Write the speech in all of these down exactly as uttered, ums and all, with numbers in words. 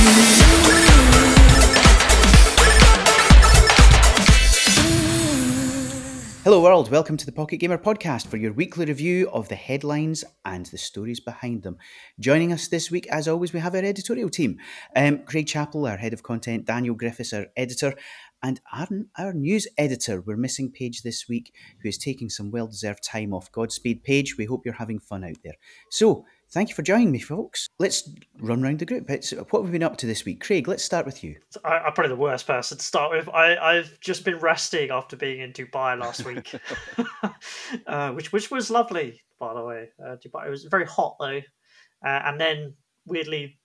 Hello world, welcome to the Pocket Gamer podcast for your weekly review of the headlines and the stories behind them. Joining us this week, as always, we have our editorial team. Um, Craig Chappell, our head of content, Daniel Griffiths, our editor, and Aaron, our news editor. We're missing Paige this week, who is taking some well-deserved time off. Godspeed, Paige. We hope you're having fun out there. So, thank you for joining me, folks. Let's run round the group. It's, what have we been up to this week? Craig, let's start with you. I, I'm probably the worst person to start with. I, I've just been resting after being in Dubai last week, uh, which which was lovely, by the way. Uh, Dubai, it was very hot though, uh, and then weirdly,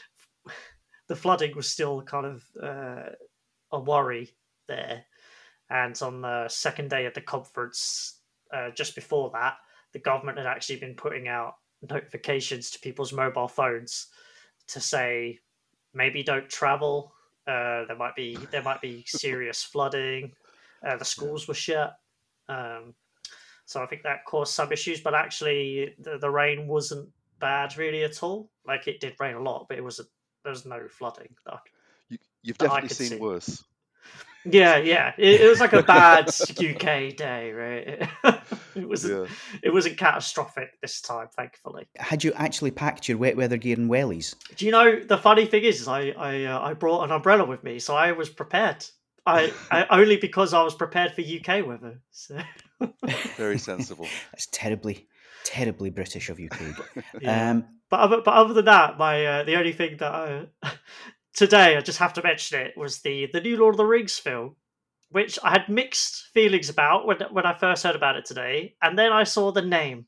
the flooding was still kind of uh, a worry there. And on the second day of the conference, uh, just before that, the government had actually been putting out notifications to people's mobile phones to say maybe don't travel. Uh, there might be there might be serious flooding. Uh, the schools were shut, um, so I think that caused some issues. But actually, the, the rain wasn't bad really at all. Like it did rain a lot, but it was a, there was no flooding. That, you, you've that I definitely could seen see. worse. Yeah, yeah. It, it was like a bad U K day, right? It wasn't. Yeah. It wasn't catastrophic this time, thankfully. Had you actually packed your wet weather gear and wellies? Do you know the funny thing is, is I I uh, I brought an umbrella with me, so I was prepared. I, I only because I was prepared for U K weather. So. Very sensible. That's terribly, terribly British of you, Craig. Yeah. Um, But other, but other than that, my uh, the only thing that I, today I just have to mention it was the the new Lord of the Rings film, which I had mixed feelings about when when I first heard about it today, and then I saw the name,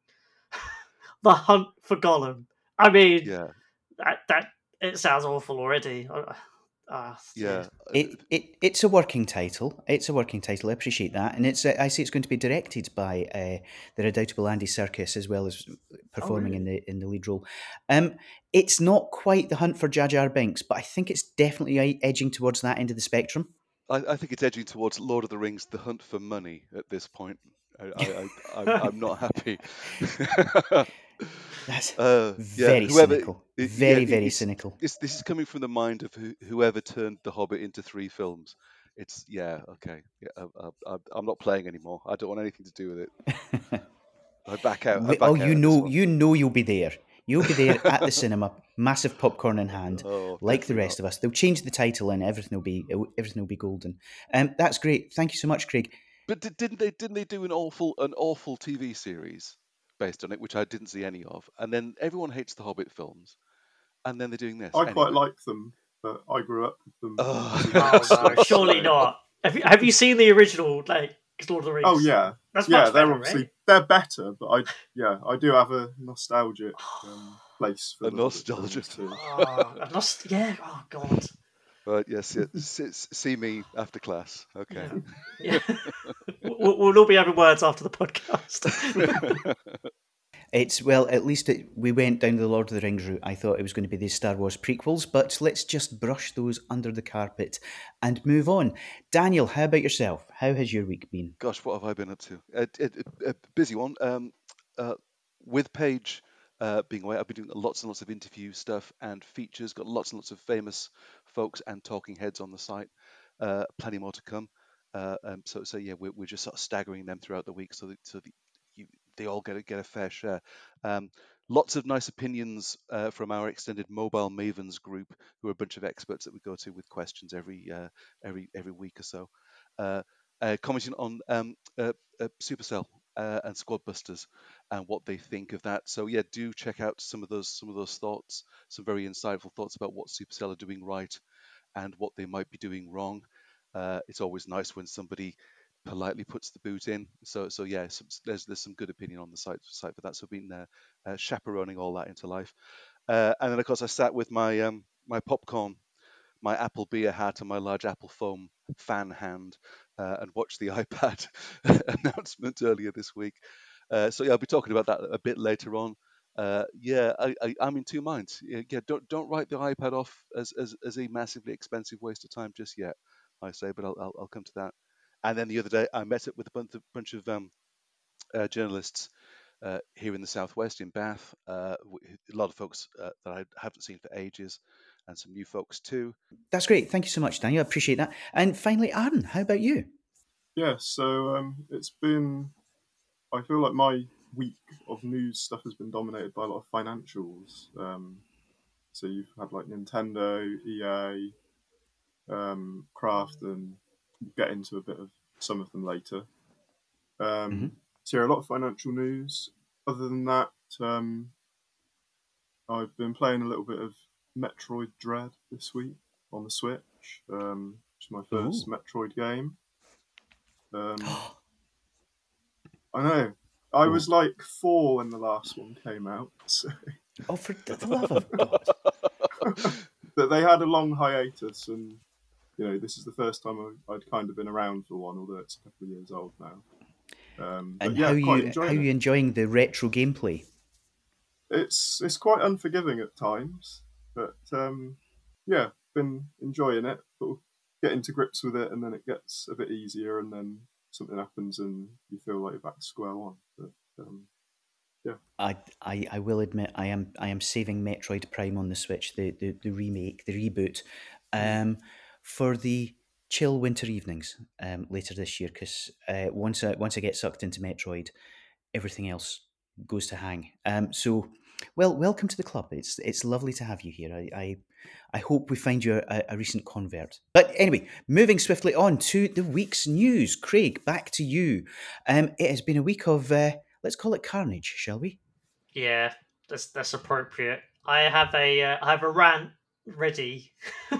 The Hunt for Gollum. I mean, Yeah. that that it sounds awful already. Uh, uh, Yeah. It, it it's a working title. It's a working title. I appreciate that, and it's uh, I see it's going to be directed by uh, the redoubtable Andy Serkis as well as performing really? in the in the lead role. Um, it's not quite The Hunt for Jar Jar Binks, but I think it's definitely e- edging towards that end of the spectrum. I, I think it's edging towards Lord of the Rings: The Hunt for Money at this point. I, I, I, I'm, I'm not happy. That's uh, yeah, very whoever, cynical. it- Very yeah, it- very it's, cynical. it's, this is coming from the mind of who, whoever turned The Hobbit into three films. It's yeah, okay. Yeah, I, I, I'm not playing anymore. I don't want anything to do with it. I back out. I We- back oh, out you of this know, one. you know, you'll be there. You'll be there at the cinema, massive popcorn in hand, Oh, like the definitely rest of us. They'll change the title, and everything will be everything will be golden. Um, that's great. Thank you so much, Craig. But did, didn't they didn't they do an awful an awful T V series based on it, which I didn't see any of? And then everyone hates the Hobbit films, and then they're doing this. I anyway. quite like them, but I grew up with them. Oh. Oh no, surely So- not. Have you have you seen the original like Lord of the Rings? Oh yeah, that's yeah. much They're better, obviously right? they're better, but I yeah I do have a nostalgic um, place for A the Hobbit nostalgia. films, too. Oh, I've lost. Yeah. Oh God. Right, yes, yeah, s- see me after class. Okay. Yeah. we'll, we'll all be having words after the podcast. It's well, at least it, we went down the Lord of the Rings route. I thought it was going to be these Star Wars prequels, but let's just brush those under the carpet and move on. Daniel, how about yourself? How has your week been? Gosh, what have I been up to? A, a, a busy one. Um, uh, with Paige uh, being away, I've been doing lots and lots of interview stuff and features. Got lots and lots of famous folks and talking heads on the site. Uh, plenty more to come. Uh, um, so, so yeah, we're, we're just sort of staggering them throughout the week, so that so that you, they all get a, get a fair share. Um, lots of nice opinions uh, from our extended Mobile Mavens group, who are a bunch of experts that we go to with questions every uh, every every week or so. Uh, uh, commenting on um, uh, uh, Supercell uh, and Squad Busters and what they think of that. So yeah, do check out some of those some of those thoughts, some very insightful thoughts about what Supercell are doing right and what they might be doing wrong. Uh, it's always nice when somebody politely puts the boot in. So so yeah, some, there's there's some good opinion on the site site for that. So I've been uh, uh, chaperoning all that into life. Uh, and then of course I sat with my um, my popcorn, my Apple beer hat, and my large Apple foam fan hand, uh, and watched the iPad announcement earlier this week. Uh, so yeah, I'll be talking about that a bit later on. Uh, yeah, I, I, I'm in two minds. Yeah, yeah, don't don't write the iPad off as, as as a massively expensive waste of time just yet, I say, but I'll I'll, I'll come to that. And then the other day, I met up with a bunch of bunch of um, uh, journalists uh, here in the southwest in Bath. Uh, a lot of folks uh, that I haven't seen for ages. and some new folks too. That's great. Thank you so much, Daniel. I appreciate that. And finally, Aaron, how about you? Yeah, so um, it's been, I feel like my week of news stuff has been dominated by a lot of financials. Um, so you've had like Nintendo, E A, um, Kraft, and we'll get into a bit of some of them later. Um, Mm-hmm. So yeah, a lot of financial news. Other than that, um, I've been playing a little bit of Metroid Dread this week on the Switch, um, which is my first Ooh. Metroid game. Um, I know. I Ooh. was like four when the last one came out. So. Oh, for the love of God. But they had a long hiatus, and you know, this is the first time I- I'd kind of been around for one, although it's a couple of years old now. Um, but And yeah, how quite you enjoying how it. you enjoying the retro gameplay? It's it's quite unforgiving at times, but um, yeah, been enjoying it. Sort of getting to grips with it, and then it gets a bit easier, and then something happens, and you feel like you're back to square one. But um, yeah, I, I I will admit I am I am saving Metroid Prime on the Switch, the the, the remake, the reboot, um, for the chill winter evenings um, later this year. Because uh, once I once I get sucked into Metroid, everything else goes to hang. Um, so, well, welcome to the club. It's it's lovely to have you here. I I, I hope we find you a, a recent convert. But anyway, moving swiftly on to the week's news. Craig, back to you. Um, it has been a week of uh, let's call it carnage, shall we? Yeah, that's that's appropriate. I have a uh, I have a rant ready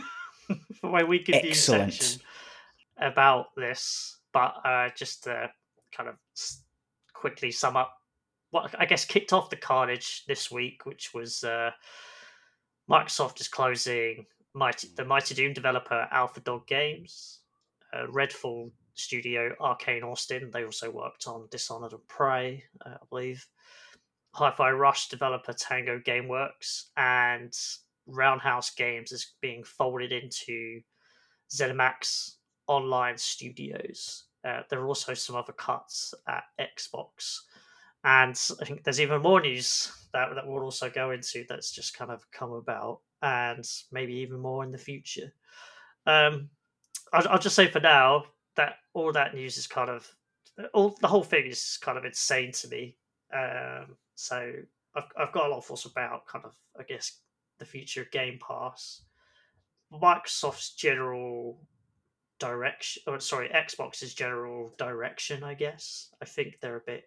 for my week in news Excellent. section about this, but uh, just to kind of s- quickly sum up what I guess kicked off the carnage this week, which was uh, Microsoft is closing Mighty, the Mighty Doom developer Alpha Dog Games, uh, Redfall studio Arcane Austin. They also worked on Dishonored and Prey, uh, I believe. Hi-Fi Rush developer Tango Gameworks, and Roundhouse Games is being folded into ZeniMax Online Studios. Uh, there are also some other cuts at Xbox, and I think there's even more news that that we'll also go into that's just kind of come about, and maybe even more in the future. Um, I'll, I'll just say for now that all that news is kind of all the whole thing is kind of insane to me. Um, so I've I've got a lot of thoughts about kind of I guess the future of Game Pass, Microsoft's general direction, or sorry, Xbox's general direction. I guess I think they're a bit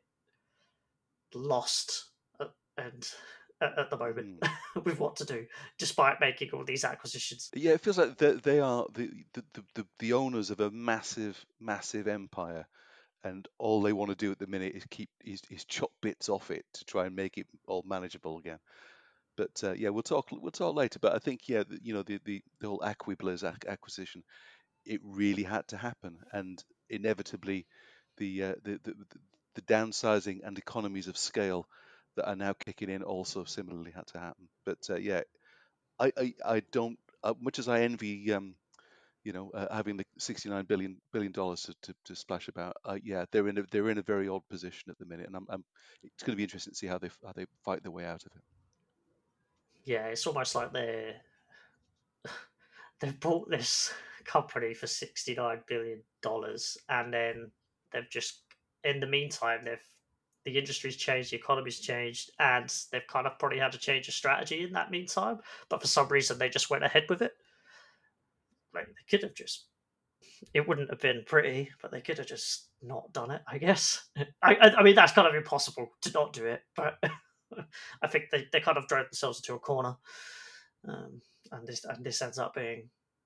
lost at, and at, at the moment Mm. with what to do, despite making all these acquisitions. Yeah, it feels like they, they are the, the, the, the, the owners of a massive, massive empire, and all they want to do at the minute is keep is, is chop bits off it to try and make it all manageable again. But uh, yeah, we'll talk we'll talk later. But I think yeah, the, you know the the, the whole Aquiblers ac- acquisition, it really had to happen, and inevitably, the uh, the, the the the downsizing and economies of scale that are now kicking in also similarly had to happen. But uh, yeah, I, I I don't uh, much as I envy um you know uh, having the sixty-nine billion billion dollars to, to, to splash about. Uh, yeah, they're in a they're in a very odd position at the minute, and I'm, I'm it's going to be interesting to see how they how they fight their way out of it. Yeah, it's almost like they're they've bought this company for sixty-nine billion dollars, and then they've just in the meantime they've the industry's changed, the economy's changed, and they've kind of probably had to change a strategy in that meantime, but for some reason they just went ahead with it. Like they could have just it wouldn't have been pretty, but they could have just not done it, I guess. I, I, I mean, that's kind of impossible to not do it, but I think they, they kind of drove themselves into a corner, um, and this and this ends up being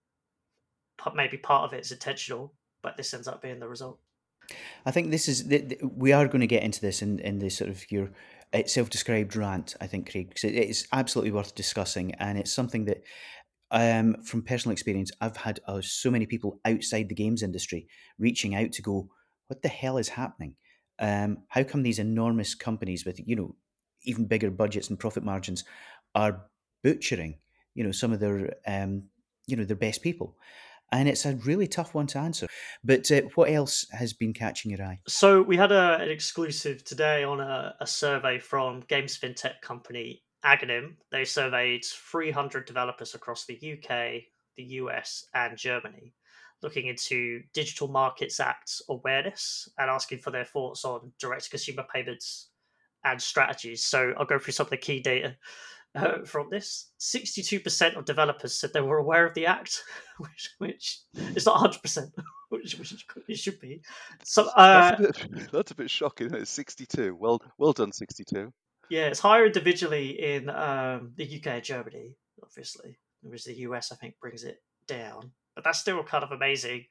maybe part of it is intentional, but this ends up being the result. I think this is the, the, we are going to get into this in in the sort of your uh, self-described rant. I think, Craig, because it, it's absolutely worth discussing, and it's something that, um, from personal experience, I've had uh, so many people outside the games industry reaching out to go, "What the hell is happening? Um, how come these enormous companies with you know even bigger budgets and profit margins are butchering you know some of their um, you know their best people?" And it's a really tough one to answer. But uh, what else has been catching your eye? So we had a, an exclusive today on a, a survey from Games FinTech company Aghanim, they surveyed three hundred developers across the U K, the U S, and Germany, looking into Digital Markets Act awareness and asking for their thoughts on direct-to-consumer payments and strategies. So I'll go through some of the key data uh, from this. sixty-two percent of developers said they were aware of the act, which, which is not one hundred percent, which, which it should be. So uh, that's, a bit, that's a bit shocking, isn't it? sixty-two. Well, well done, sixty-two. Yeah, it's higher individually in um, the U K and Germany, obviously. Whereas the U S, I think, brings it down. But that's still kind of amazing.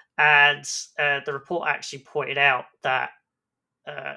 And uh, the report actually pointed out that uh,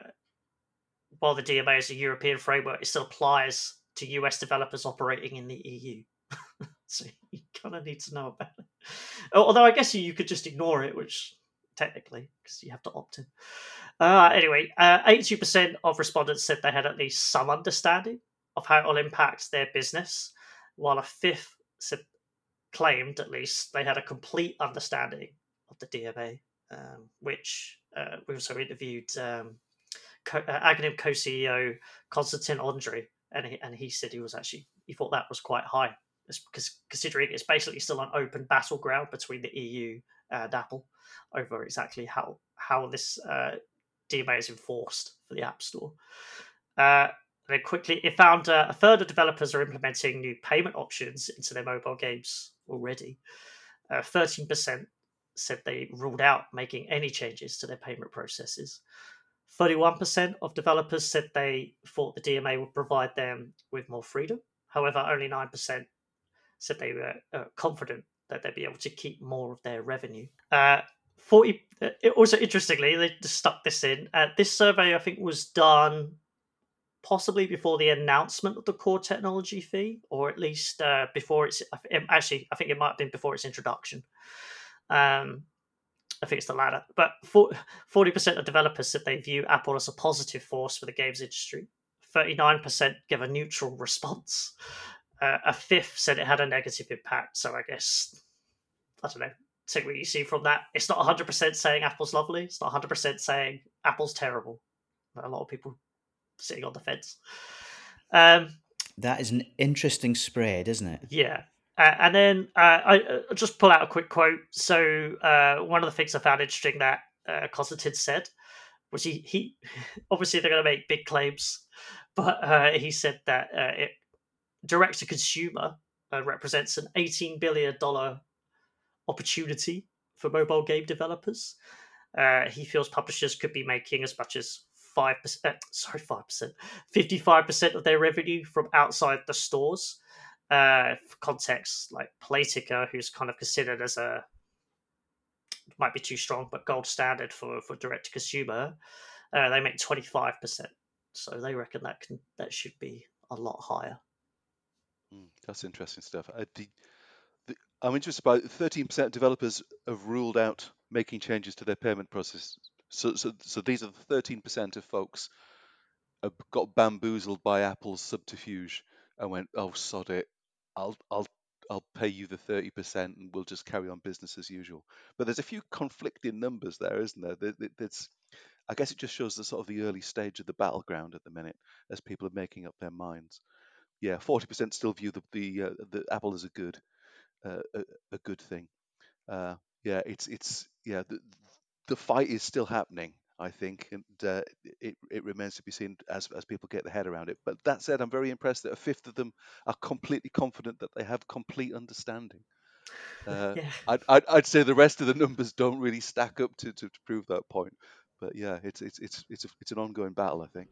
while the D M A is a European framework, it still applies to U S developers operating in the E U. So you kind of need to know about it. Although I guess you, you could just ignore it, which technically, because you have to opt in. Uh, anyway, uh, eighty-two percent of respondents said they had at least some understanding of how it will impact their business, while a fifth said, claimed, at least, they had a complete understanding of the D M A, um, which uh, we also interviewed um, co- uh, Aghanim co-C E O Konstantin Andre, and he, and he said he was actually, he thought that was quite high, because considering it's basically still an open battleground between the E U and Apple over exactly how, how this uh, D M A is enforced for the App Store. Uh, and then quickly, it found uh, a third of developers are implementing new payment options into their mobile games already. Uh, thirteen percent said they ruled out making any changes to their payment processes. thirty-one percent of developers said they thought the D M A would provide them with more freedom. However, only nine percent said they were uh, confident that they'd be able to keep more of their revenue. Uh, forty. It also, interestingly, they just stuck this in. Uh, this survey, I think, was done possibly before the announcement of the core technology fee, or at least uh, before its. Actually, I think it might have been before its introduction. Um, I think it's the latter. But forty percent of developers said they view Apple as a positive force for the games industry. thirty-nine percent give a neutral response. Uh, a fifth said it had a negative impact. So I guess, I don't know, take what you see from that. It's not one hundred percent saying Apple's lovely. It's not one hundred percent saying Apple's terrible. A lot of people sitting on the fence. Um, that is an interesting spread, isn't it? Yeah. Uh, and then uh, I uh, just pull out a quick quote. So uh, one of the things I found interesting that uh, Konstantin said was he, he obviously they're going to make big claims, but uh, he said that uh, it direct to consumer uh, represents an eighteen billion dollars opportunity for mobile game developers. Uh, he feels publishers could be making as much as five percent, sorry, five percent, fifty-five percent of their revenue from outside the stores. Uh, for context, like Playtika, who's kind of considered as a, might be too strong, but gold standard for, for direct to consumer, uh, they make twenty-five percent. So they reckon that can that should be a lot higher. Mm, that's interesting stuff. I, the, the, I'm interested by thirteen percent of developers have ruled out making changes to their payment process. So, so, so these are the thirteen percent of folks who got bamboozled by Apple's subterfuge and went, "Oh, sod it, I'll, I'll, I'll pay you the thirty percent, and we'll just carry on business as usual." But there's a few conflicting numbers there, isn't there? there, there it's, I guess it just shows the sort of the early stage of the battleground at the minute, as people are making up their minds. Yeah, forty percent still view the the, uh, the Apple as a good, uh, a, a good thing. Uh, yeah, it's it's yeah the the fight is still happening, I think, and uh, it it remains to be seen as as people get their head around it. But that said, I'm very impressed that a fifth of them are completely confident that they have complete understanding. Uh, Yeah. I'd, I'd I'd say the rest of the numbers don't really stack up to, to, to prove that point. But yeah, it's it's it's it's a, it's an ongoing battle, I think.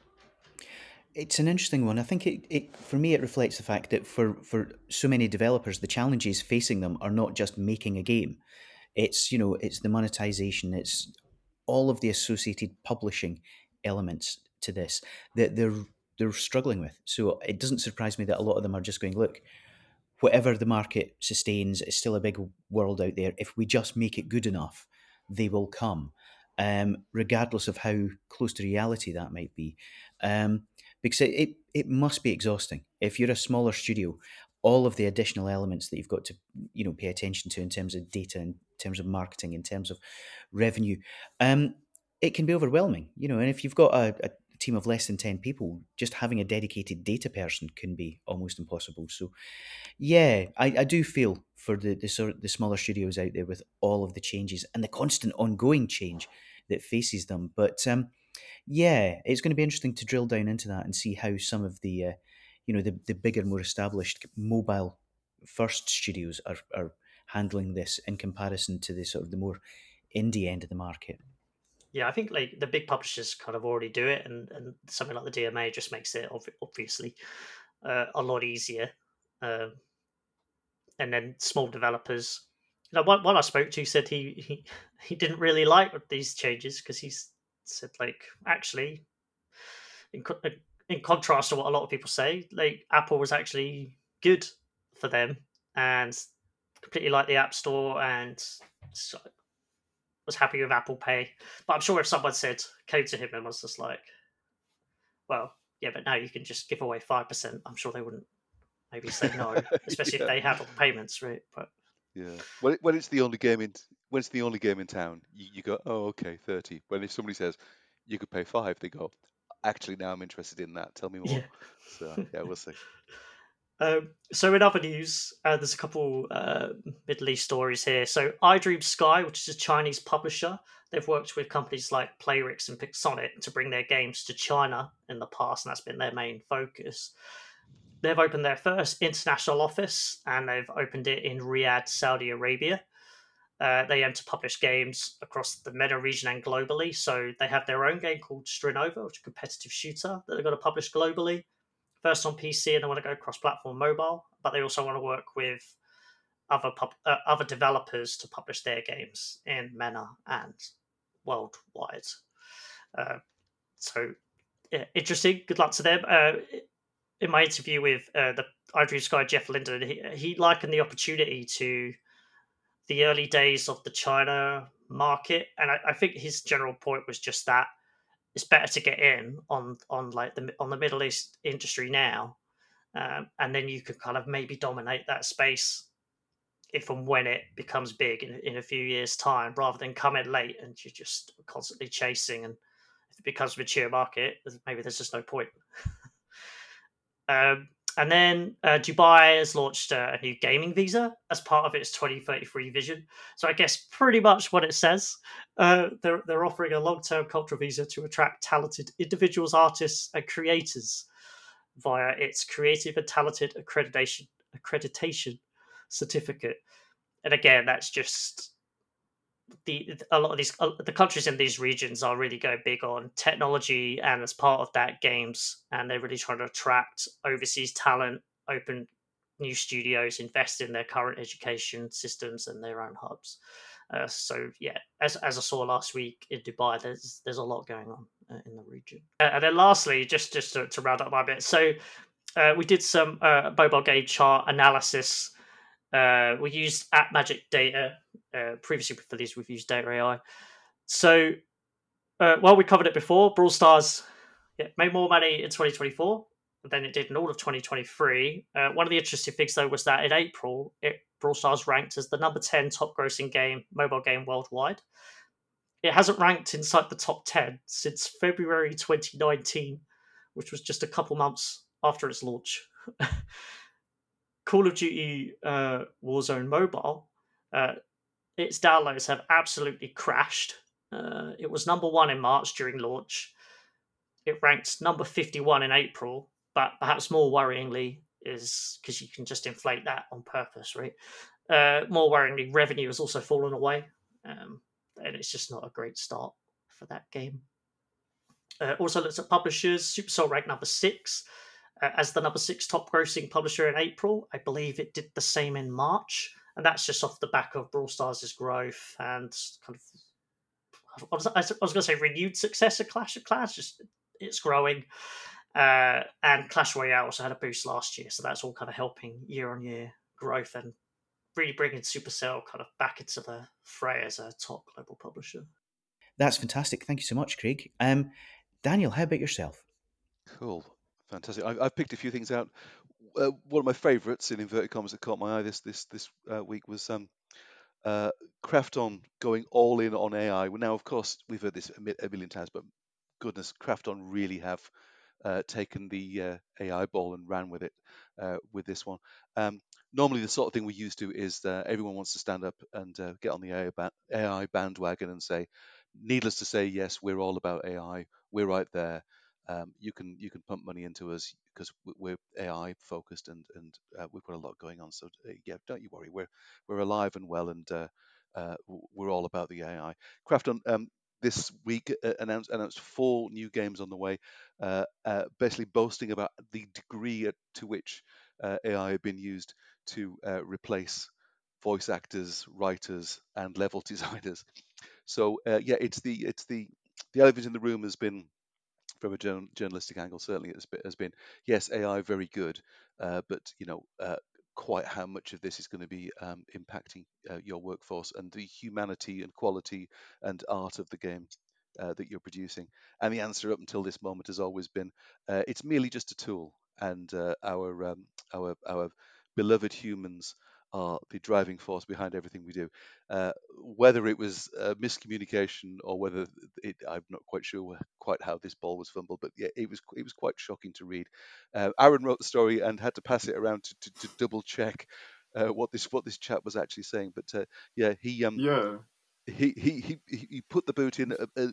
It's an interesting one. I think it, it for me it reflects the fact that for, for so many developers, the challenges facing them are not just making a game. It's, you know, it's the monetization, it's all of the associated publishing elements to this that they're they're struggling with. So it doesn't surprise me that a lot of them are just going, look, whatever the market sustains, it's still a big world out there. If we just make it good enough, they will come, um, regardless of how close to reality that might be. Um, because it, it, it must be exhausting. If you're a smaller studio, all of the additional elements that you've got to, you know, pay attention to in terms of data, in terms of marketing, in terms of revenue, um, it can be overwhelming, you know. And if you've got a, a team of less than ten people, just having a dedicated data person can be almost impossible. So, yeah, I, I do feel for the the sort of the smaller studios out there with all of the changes and the constant ongoing change that faces them. But um, yeah, it's going to be interesting to drill down into that and see how some of the, uh, you know, the the bigger, more established mobile first studios are are handling this in comparison to the sort of the more indie end of the market. Yeah, I think like the big publishers kind of already do it, and, and something like the D M A just makes it ob- obviously uh, a lot easier. Um, and then small developers, you know, one, one I spoke to said he he, he didn't really like these changes because he s- said like actually in co- in contrast to what a lot of people say, like Apple was actually good for them and completely liked the App Store and so- was happy with Apple Pay. But I'm sure if someone said came to him and was just like, well, yeah, but now you can just give away five percent, I'm sure they wouldn't maybe say no, especially if Yeah, they handle the payments, right? But yeah. When it, when it's the only game in when it's the only game in town, you, you go, oh, okay, thirty. When if somebody says you could pay five, they go, actually, now I'm interested in that. Tell me more. yeah. So yeah, we'll see. Um, so in other news, uh, there's a couple uh, Middle East stories here. So iDream Sky, which is a Chinese publisher, they've worked with companies like Playrix and Pixonic to bring their games to China in the past, and that's been their main focus. They've opened their first international office, and they've opened it in Riyadh, Saudi Arabia. Uh, they aim to publish games across the MENA region and globally. So they have their own game called Strinova, which is a competitive shooter that they're going to publish globally. First on P C, and they want to go cross-platform mobile, but they also want to work with other pub- uh, other developers to publish their games in MENA and worldwide. Uh, so yeah, interesting. Good luck to them. Uh, in my interview with uh, the iDream Sky Jeff Linden, he, he likened the opportunity to the early days of the China market, and I, I think his general point was just that it's better to get in on on like the on the Middle East industry now, um, and then you could kind of maybe dominate that space if and when it becomes big in, in a few years' time, rather than come in late and you're just constantly chasing. And if it becomes a mature market, maybe there's just no point. um, and then uh, Dubai has launched uh, a new gaming visa as part of its twenty thirty-three vision. So I guess pretty much what it says. Uh, they're, they're offering a long-term cultural visa to attract talented individuals, artists, and creators via its Creative and Talented Accreditation accreditation certificate. And again, that's just the a lot of these uh, the countries in these regions are really going big on technology, and as part of that, games, and they're really trying to attract overseas talent, open new studios, invest in their current education systems and their own hubs. Uh, so yeah, as as I saw last week in Dubai, there's there's a lot going on uh, in the region. Uh, and then lastly, just just to, to round up my bit, so uh, we did some uh, mobile game chart analysis. Uh, we used App Magic data. Uh, previously for these, we've used Data A I. So, uh, well, we covered it before. Brawl Stars yeah, made more money in twenty twenty-four than it did in all of twenty twenty-three. Uh, one of the interesting things, though, was that in April, it, Brawl Stars ranked as the number ten top grossing game, mobile game worldwide. It hasn't ranked inside the top ten since February twenty nineteen, which was just a couple months after its launch. Call of Duty uh, Warzone Mobile, uh, its downloads have absolutely crashed. Uh, it was number one in March during launch. It ranked number fifty-one in April, but perhaps more worryingly is because you can just inflate that on purpose, right? Uh, more worryingly, revenue has also fallen away, um, and it's just not a great start for that game. Uh, also looked at publishers. Supercell ranked number six uh, as the number six top grossing publisher in April. I believe it did the same in March, and that's just off the back of Brawl Stars' growth and kind of. I was, I was going to say renewed success of Clash of Clans. Just it's growing, uh, and Clash Royale also had a boost last year, so that's all kind of helping year on year growth and really bringing Supercell kind of back into the fray as a top global publisher. That's fantastic. Thank you so much, Craig. Um, Daniel, how about yourself? Cool, fantastic. I, I've picked a few things out. Uh, one of my favourites, in inverted commas, that caught my eye this this this uh, week was um, uh, Krafton going all in on A I. Well, now, of course, we've heard this a, mi- a million times, but goodness, Krafton really have uh, taken the uh, A I ball and ran with it uh, with this one. Um, normally, the sort of thing we used to is that everyone wants to stand up and uh, get on the A I, ba- A I bandwagon and say, needless to say, yes, we're all about A I. We're right there. Um, you can you can pump money into us because we're A I focused and and uh, we've got a lot going on. So uh, yeah, don't you worry. We're we're alive and well, and uh, uh, we're all about the A I. Krafton um, this week uh, announced announced four new games on the way, uh, uh, basically boasting about the degree at, to which uh, A I have been used to uh, replace voice actors, writers, and level designers. So uh, yeah, it's the it's the the elephant in the room has been, from a journal, journalistic angle, certainly it's been, has been yes, A I very good, uh, but you know uh, quite how much of this is going to be um, impacting uh, your workforce and the humanity and quality and art of the game uh, that you're producing. And the answer up until this moment has always been uh, it's merely just a tool, and uh, our um, our our beloved humans are the driving force behind everything we do. Uh, whether it was uh, miscommunication or whether it, I'm not quite sure quite how this ball was fumbled, but yeah, it was it was quite shocking to read. Uh, Aaron wrote the story and had to pass it around to, to, to double check uh, what this what this chap was actually saying. But uh, yeah, he um Yeah, he he he he put the boot in, uh, uh,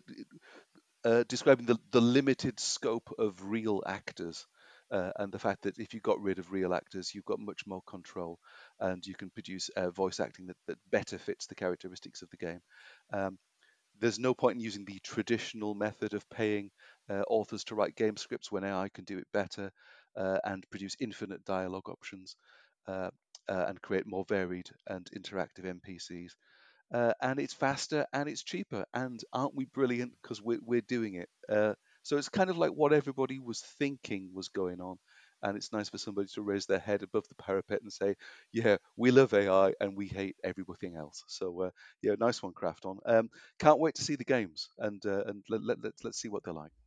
uh, describing the the limited scope of real actors. Uh, and the fact that if you got rid of real actors, you've got much more control, and you can produce uh, voice acting that, that better fits the characteristics of the game. Um, there's no point in using the traditional method of paying uh, authors to write game scripts when A I can do it better uh, and produce infinite dialogue options uh, uh, and create more varied and interactive N P Cs. Uh, and it's faster and it's cheaper. And aren't we brilliant because we're, we're doing it? Uh, so it's kind of like what everybody was thinking was going on. And it's nice for somebody to raise their head above the parapet and say, yeah, we love A I and we hate everything else. So, uh, yeah, nice one, Krafton. Um, can't wait to see the games and uh, and let, let, let's, let's see what they're like.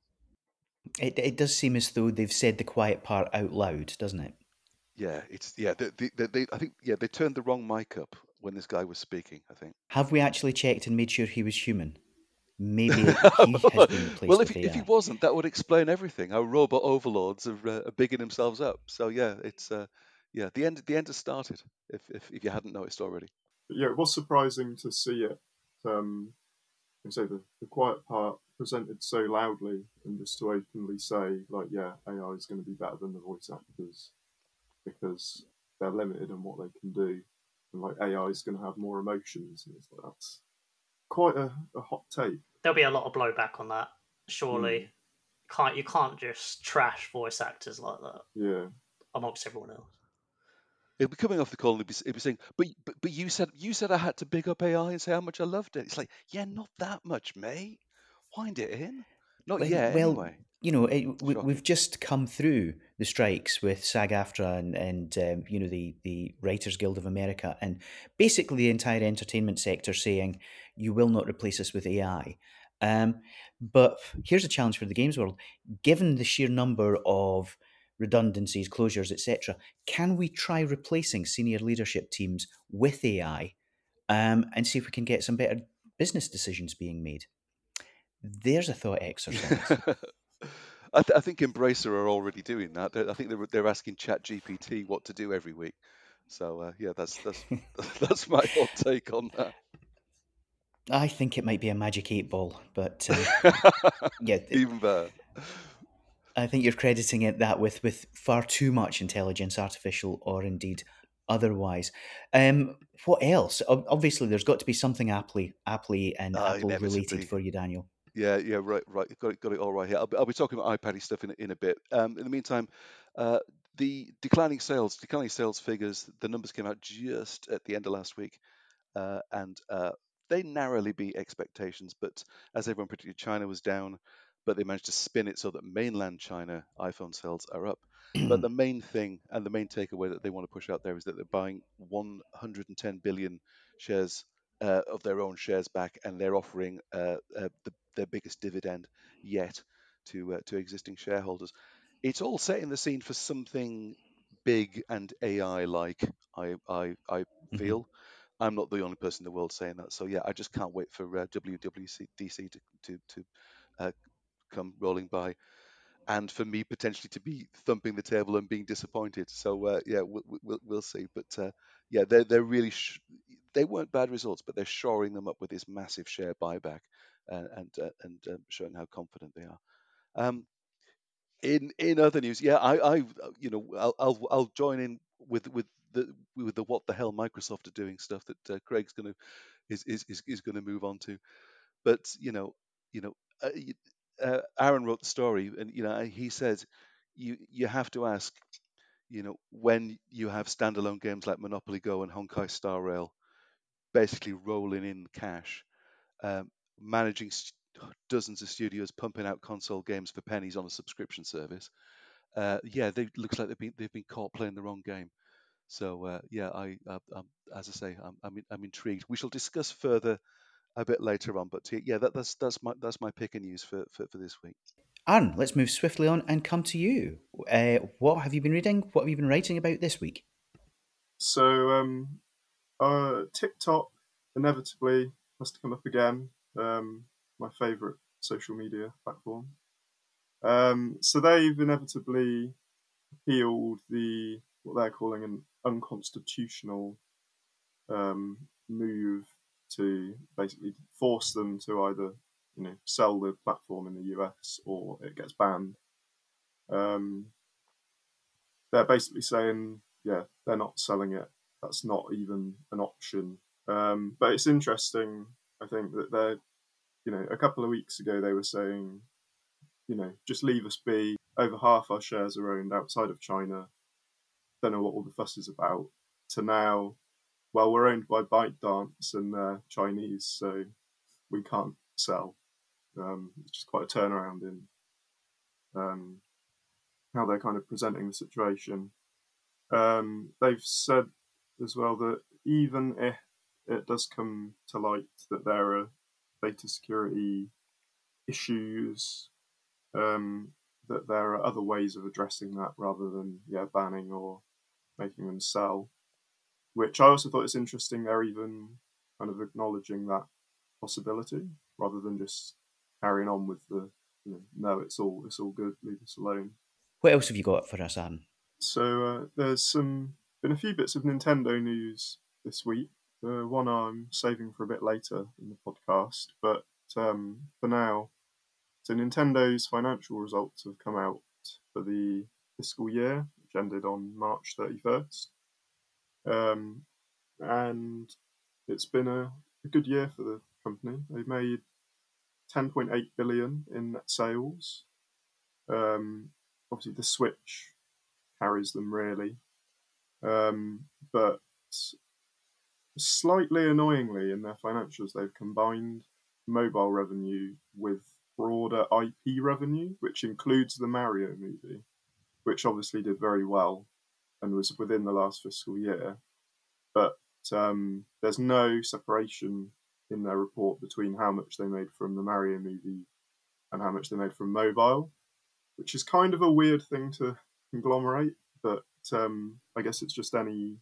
It, it does seem as though they've said the quiet part out loud, doesn't it? Yeah, it's yeah. They, they, they, I think yeah, they turned the wrong mic up when this guy was speaking, I think. Have we actually checked and made sure he was human? Maybe he has been Well, replaced if with he, if he A I. wasn't, that would explain everything. Our robot overlords are, uh, are bigging themselves up. So yeah, it's uh, yeah, the end the end has started. If if, if you hadn't noticed already. but yeah, it was surprising to see it. Um, and say the, the quiet part presented so loudly, and just to openly say like, yeah, A I is going to be better than the voice actors because they're limited in what they can do, and like A I is going to have more emotions, and it's like that's quite a, a hot take. There'll be a lot of blowback on that, surely. Mm. Can't you can't just trash voice actors like that Yeah, amongst everyone else. It'll be coming off the call and it'll be, it'll be saying, but, but but you said you said I had to big up A I and say how much I loved it. It's like, yeah, not that much, mate. Wind it in. Not Well, yet, well, anyway. you know, it, we, Shocking. we've just come through the strikes with SAG-AFTRA and, and um, you know, the, the Writers Guild of America, and basically the entire entertainment sector saying, you will not replace us with A I. Um, but here's a challenge for the games world. Given the sheer number of redundancies, closures, et cetera, can we try replacing senior leadership teams with A I um, and see if we can get some better business decisions being made? There's a thought exercise. I, th- I think Embracer are already doing that. They're, I think they're, they're asking ChatGPT what to do every week. So uh, yeah, that's that's that's my hot take on that. I think it might be a magic eight ball, but um, yeah, th- Even better. I think you're crediting it that with with far too much intelligence, artificial or indeed otherwise. Um, what else? Ob- Obviously, there's got to be something aptly, aptly and Uh, Apple related inevitably. for you, Daniel. Yeah, yeah, right, right. Got it, got it all right here. I'll be, I'll be talking about iPad stuff in a- in a bit. Um, in the meantime, uh, the declining sales, declining sales figures. The numbers came out just at the end of last week, uh, and uh, they narrowly beat expectations. But as everyone predicted, China was down, but they managed to spin it so that mainland China iPhone sales are up. But the main thing and the main takeaway that they want to push out there is that they're buying one hundred ten billion shares uh, of their own shares back, and they're offering uh, uh, the, their biggest dividend yet to uh, to existing shareholders. It's all setting the scene for something big and A I like. I I I Mhm. feel. I'm not the only person in the world saying that. So yeah, I just can't wait for uh, W W D C to to to uh, come rolling by, and for me potentially to be thumping the table and being disappointed. So uh, yeah, we'll, we'll we'll see. But uh, yeah, they're they're really sh- they weren't bad results, but they're shoring them up with this massive share buyback uh, and uh, and uh, showing how confident they are. Um, in in other news, yeah, I, I you know I'll, I'll I'll join in with with the with the what the hell Microsoft are doing stuff that uh, Craig's going to is is is, is going to move on to. But you know you know uh, uh, Aaron wrote the story, and you know he said you you have to ask, you know, when you have standalone games like Monopoly Go and Honkai Star Rail basically rolling in cash, um, managing st- dozens of studios pumping out console games for pennies on a subscription service. Uh, yeah, they looks like they've been they've been caught playing the wrong game. So uh, yeah, I uh, um, as I say, I'm I'm, in, I'm intrigued. We shall discuss further a bit later on, but yeah, that, that's that's my that's my pick of news for, for, for this week. Aaron, let's move swiftly on and come to you. Uh, what have you been reading? What have you been writing about this week? So, um, uh, TikTok inevitably has to come up again. Um, my favourite social media platform. Um, so they've inevitably appealed the what they're calling an unconstitutional um, move to basically force them to either, you know, sell the platform in the U S or it gets banned. Um, they're basically saying, yeah, they're not selling it. That's not even an option. Um, but it's interesting, I think, that they're, you know, a couple of weeks ago they were saying, you know, just leave us be. Over half our shares are owned outside of China. Don't know what all the fuss is about. To now, well, we're owned by ByteDance and they're Chinese, so we can't sell. Um, it's just quite a turnaround in um, how they're kind of presenting the situation. Um, they've said as well that even if it does come to light that there are data security issues, um, that there are other ways of addressing that rather than yeah banning or making them sell. Which I also thought is interesting. They're even kind of acknowledging that possibility rather than just carrying on with the you know, no, it's all it's all good, leave us alone. What else have you got for us, Aaron? So uh, there's some been a few bits of Nintendo news this week. Uh, one I'm saving for a bit later in the podcast, but um, for now, so Nintendo's financial results have come out for the fiscal year, which ended on March thirty-first, um, and it's been a, a good year for the company. They've made ten point eight billion in net sales. Um, obviously, the Switch carries them really. Um, but slightly annoyingly, in their financials, they've combined mobile revenue with broader I P revenue, which includes the Mario movie, which obviously did very well and was within the last fiscal year. But um, there's no separation in their report between how much they made from the Mario movie and how much they made from mobile, which is kind of a weird thing to conglomerate. But um, I guess it's just any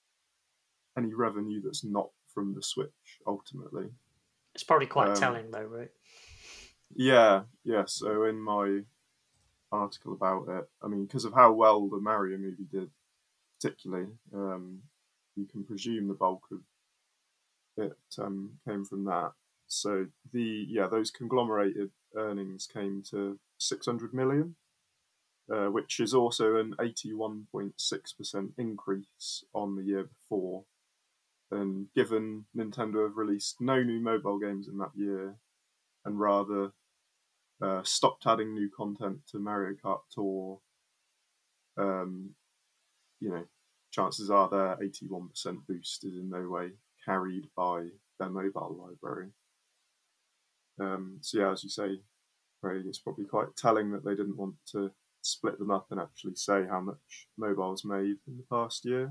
any revenue that's not from the Switch ultimately. It's probably quite Um, telling though, right? Yeah, yeah. So in my article about it, I mean, because of how well the Mario movie did, particularly, um, you can presume the bulk of it um, came from that. So the yeah, those conglomerated earnings came to six hundred million, uh, which is also an eighty-one point six percent increase on the year before. And given Nintendo have released no new mobile games in that year, and rather uh, stopped adding new content to Mario Kart Tour, um, you know, chances are their eighty-one percent boost is in no way carried by their mobile library. Um, so yeah, as you say, Craig, it's probably quite telling that they didn't want to split them up and actually say how much mobile's made in the past year.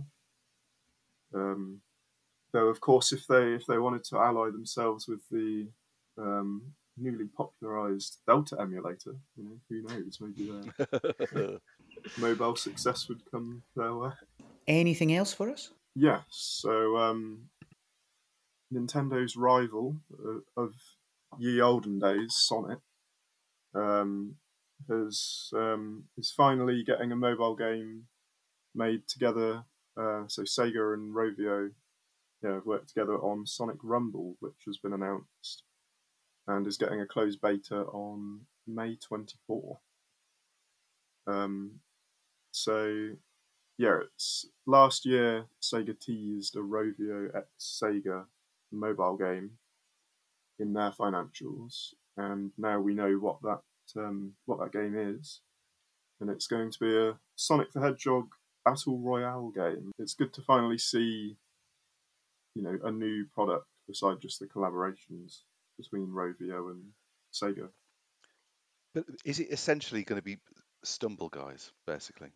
Um, though, of course, if they if they wanted to ally themselves with the um, newly popularized Delta emulator, you know, who knows? Maybe their mobile success would come their way. Anything else for us? Yes. So um, Nintendo's rival uh, of ye olden days, Sonic, um, has um, is finally getting a mobile game made together. Uh, so Sega and Rovio, yeah, have worked together on Sonic Rumble, which has been announced, and is getting a closed beta on May twenty-fourth. Um, so yeah, it's last year Sega teased a Rovio x Sega mobile game in their financials, and now we know what that um, what that game is, and it's going to be a Sonic the Hedgehog battle royale game. It's good to finally see, you know, a new product beside just the collaborations between Rovio and Sega. But is it essentially going to be Stumble Guys, basically?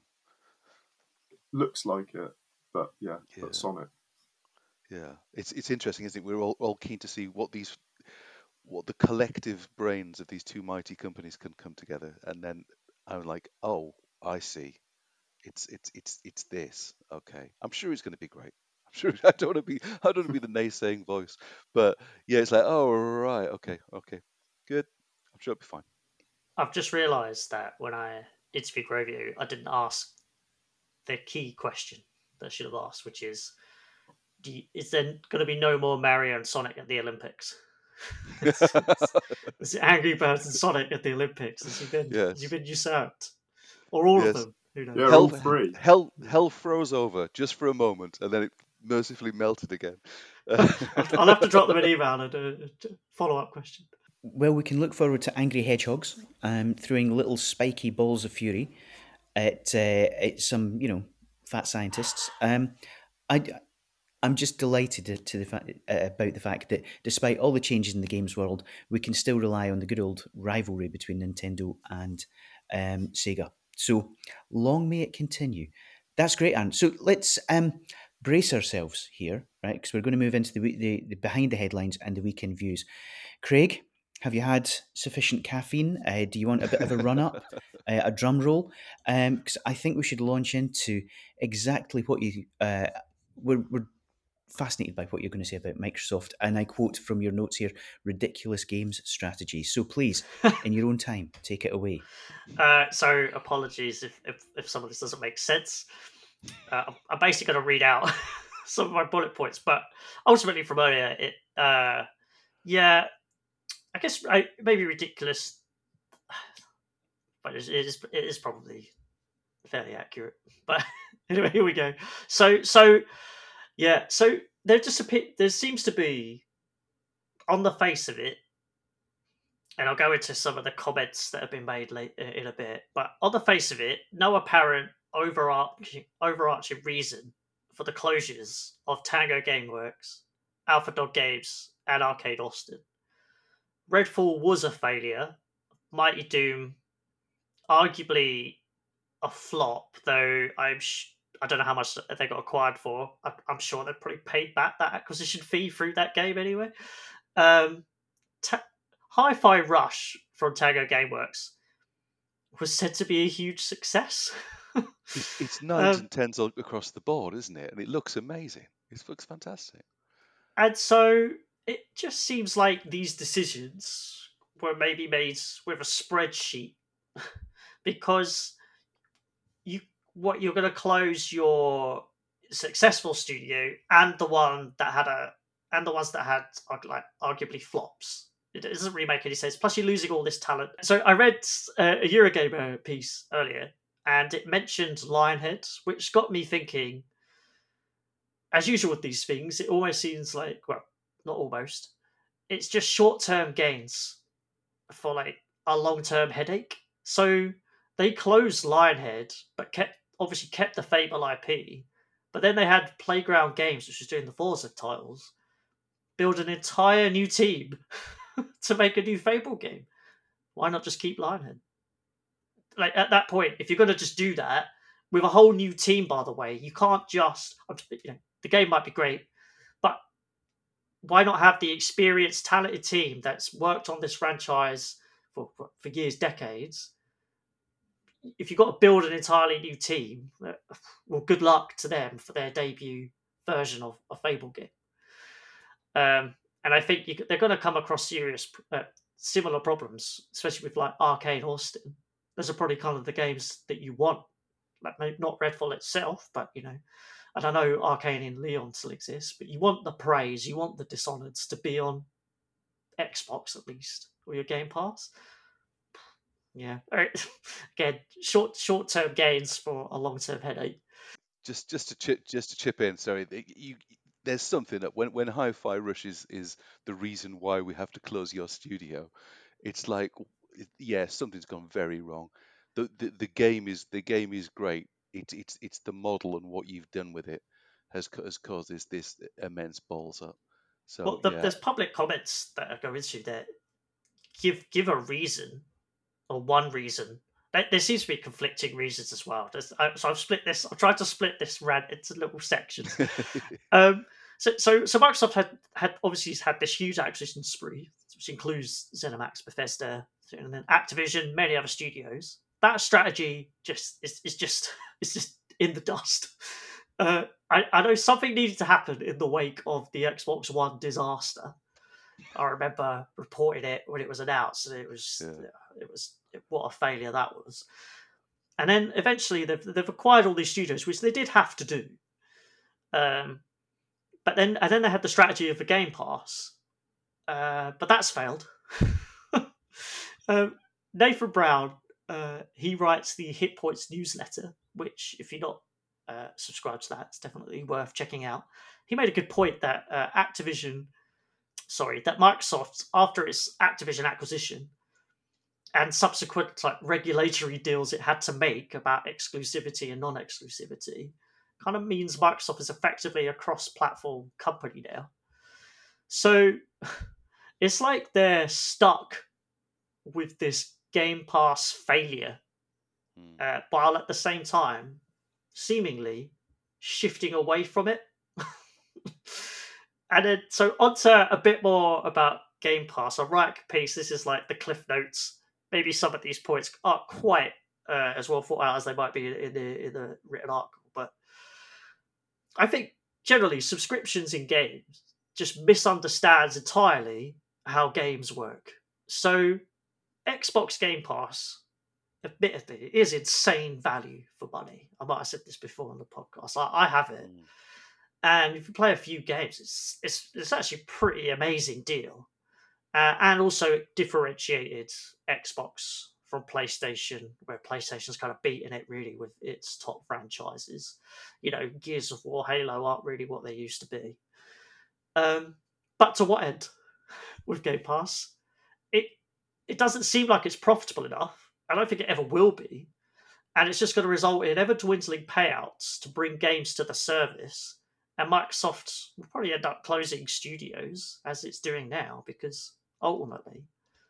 Looks like it, but yeah, Yeah. but Sonic. Yeah, it's it's interesting, isn't it? We're all, all keen to see what these, what the collective brains of these two mighty companies can come together, and then I'm like, oh, I see, it's it's it's it's this. Okay, I'm sure it's going to be great. I'm sure I don't want to be I don't want to be the naysaying voice, but yeah, it's like, oh right, okay, okay, good. I'm sure it'll be fine. I've just realised that when I interviewed Rovio, I didn't ask the key question that I should have asked, which is, do you, is there going to be no more Mario and Sonic at the Olympics? it's, it's, it's Angry Birds and Sonic at the Olympics. Has he been, Yes. has he been usurped? Or all Yes. of them? Who knows? Yeah, Hell, all three. hell, hell froze over just for a moment, and then it mercifully melted again. I'll have to drop them an email and a follow-up question. Well, we can look forward to angry hedgehogs um, throwing little spiky balls of fury at, uh, at some, you know, fat scientists. Um, I, I'm just delighted to the fact, uh, about the fact that despite all the changes in the games world, we can still rely on the good old rivalry between Nintendo and um, Sega. So long may it continue. That's great, Aaron. So let's um, brace ourselves here, right? Because we're going to move into the, the, the behind the headlines and the weekend views. Craig, have you had sufficient caffeine? Uh, do you want a bit of a run-up, uh, a drum roll? Because um, I think we should launch into exactly what you... Uh, we're, we're fascinated by what you're going to say about Microsoft, and I quote from your notes here, ridiculous games strategy. So please, in your own time, take it away. Uh, so apologies if, if, if some of this doesn't make sense. Uh, I'm, I'm basically going to read out some of my bullet points, but ultimately from earlier, it... Uh, yeah... I guess I, maybe ridiculous, but it is it is probably fairly accurate. But anyway, here we go. So so yeah, so there just a there seems to be, on the face of it, and I'll go into some of the comments that have been made late in a bit. But on the face of it, no apparent overarching overarching reason for the closures of Tango Gameworks, Alpha Dog Games, and Arcade Austin. Redfall was a failure. Mighty Doom, arguably a flop, though I'm sh- I don't know how much they got acquired for. I- I'm sure they probably paid back that acquisition fee through that game anyway. Um, ta- Hi-Fi Rush from Tango Gameworks was said to be a huge success. it's, it's nines um, and tens across the board, isn't it? And it looks amazing. It looks fantastic. And so it just seems like these decisions were maybe made with a spreadsheet, because you what you're going to close your successful studio and the one that had a and the ones that had like arguably flops. It doesn't really make any sense. Plus, you're losing all this talent. So I read uh, a Eurogamer piece earlier, and it mentioned Lionhead, which got me thinking. As usual with these things, it almost seems like, well, not almost, it's just short-term gains for like a long-term headache. So they closed Lionhead, but kept obviously kept the Fable I P. But then they had Playground Games, which was doing the Forza titles, build an entire new team to make a new Fable game. Why not just keep Lionhead? Like at that point, if you're going to just do that with a whole new team, by the way, you can't just, you know, the game might be great, but why not have the experienced, talented team that's worked on this franchise for, for, for years, decades? If you've got to build an entirely new team, well, good luck to them for their debut version of a Fable game. Um, and I think you, they're going to come across serious uh, similar problems, especially with like Arcane Austin. Those are probably kind of the games that you want. Like maybe not Redfall itself, but you know, and I know Arcane in Leon still exists, but you want the praise, you want the Dishonoured's to be on Xbox at least, or your Game Pass. Yeah. Again, short short term gains for a long term headache. Just just to chip just to chip in, sorry, you, there's something that when when Hi-Fi Rush is is the reason why we have to close your studio, it's like, yeah, something's gone very wrong. The the, the game is the game is great. It's it's it's the model and what you've done with it has has caused this this immense balls up. So Well, the, yeah, there's public comments that I go into that give give a reason or one reason. There there seems to be conflicting reasons as well. There's, I, so I've split this. I've tried to split this rant into little sections. um, so, so, so Microsoft had had obviously had this huge acquisition spree, which includes ZeniMax, Bethesda, and then Activision, many other studios. That strategy just is, is just is just in the dust. Uh, I, I know something needed to happen in the wake of the Xbox One disaster. I remember reporting it when it was announced, and it was yeah. it was what a failure that was. And then eventually they've they've acquired all these studios, which they did have to do. Um, but then and then they had the strategy of the Game Pass, uh, but that's failed. um, Nathan Brown, uh, he writes the Hit Points newsletter, which if you're not uh, subscribed to that, it's definitely worth checking out. He made a good point that uh, Activision. Sorry, that Microsoft, after its Activision acquisition and subsequent like regulatory deals it had to make about exclusivity and non-exclusivity, kind of means Microsoft is effectively a cross-platform company now. So it's like they're stuck with this Game Pass failure, Mm. uh, while at the same time seemingly shifting away from it. And then, so onto a bit more about Game Pass. I'll write a piece. This is like the cliff notes. Maybe some of these points aren't quite uh, as well thought out as they might be in the in the written article. But I think generally subscriptions in games just misunderstands entirely how games work. So Xbox Game Pass, admittedly, is insane value for money. I might have said this before on the podcast. I, I have it. Mm. And if you play a few games, it's it's it's actually a pretty amazing deal, uh, and also differentiated Xbox from PlayStation, where PlayStation's kind of beating it really with its top franchises. You know, Gears of War, Halo aren't really what they used to be. Um, but to what end with Game Pass? It it doesn't seem like it's profitable enough. I don't think it ever will be, and it's just going to result in ever dwindling payouts to bring games to the service. And Microsoft will probably end up closing studios, as it's doing now, because ultimately,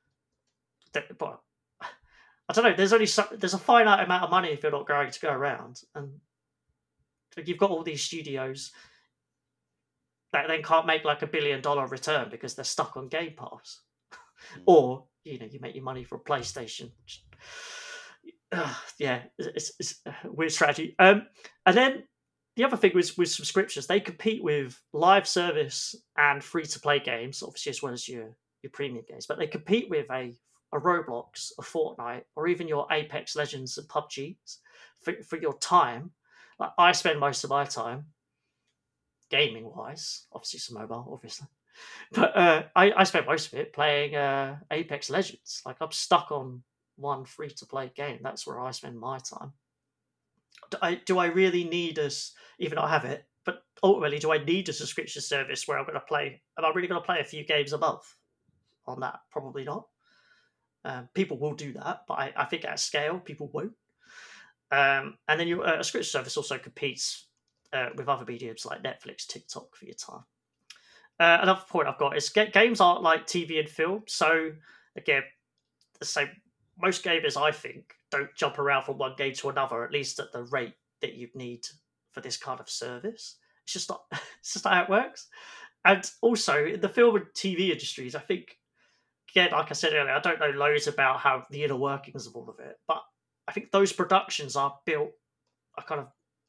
but I don't know. There's only some, there's a finite amount of money if you're not going to go around, and you've got all these studios that then can't make like a billion dollar return because they're stuck on Game Pass, Mm. or you know you make your money from PlayStation. Uh, yeah, it's, it's a weird strategy. Um, and then. The other thing was with subscriptions, they compete with live service and free-to-play games, obviously as well as your, your premium games, but they compete with a, a Roblox, a Fortnite, or even your Apex Legends and P U B Gs for, for your time. Like I spend most of my time, gaming-wise, obviously some mobile, obviously, but uh, I, I spend most of it playing uh, Apex Legends. Like I'm stuck on one free-to-play game. That's where I spend my time. Do I, do I really need us, even though I have it, but ultimately, do I need a subscription service where I'm going to play? Am I really going to play a few games a month on that? Probably not. Um, people will do that, but I, I think at scale, people won't. Um, and then you, uh, a subscription service also competes uh, with other mediums like Netflix, TikTok for your time. Uh, another point I've got is ga- games aren't like T V and film. So, again, the same. Most gamers, I think, don't jump around from one game to another, at least at the rate that you'd need for this kind of service. It's just not, it's just not how it works. And also, in the film and T V industries, I think, again, like I said earlier, I don't know loads about how the inner workings of all of it, but I think those productions are built, are kind of,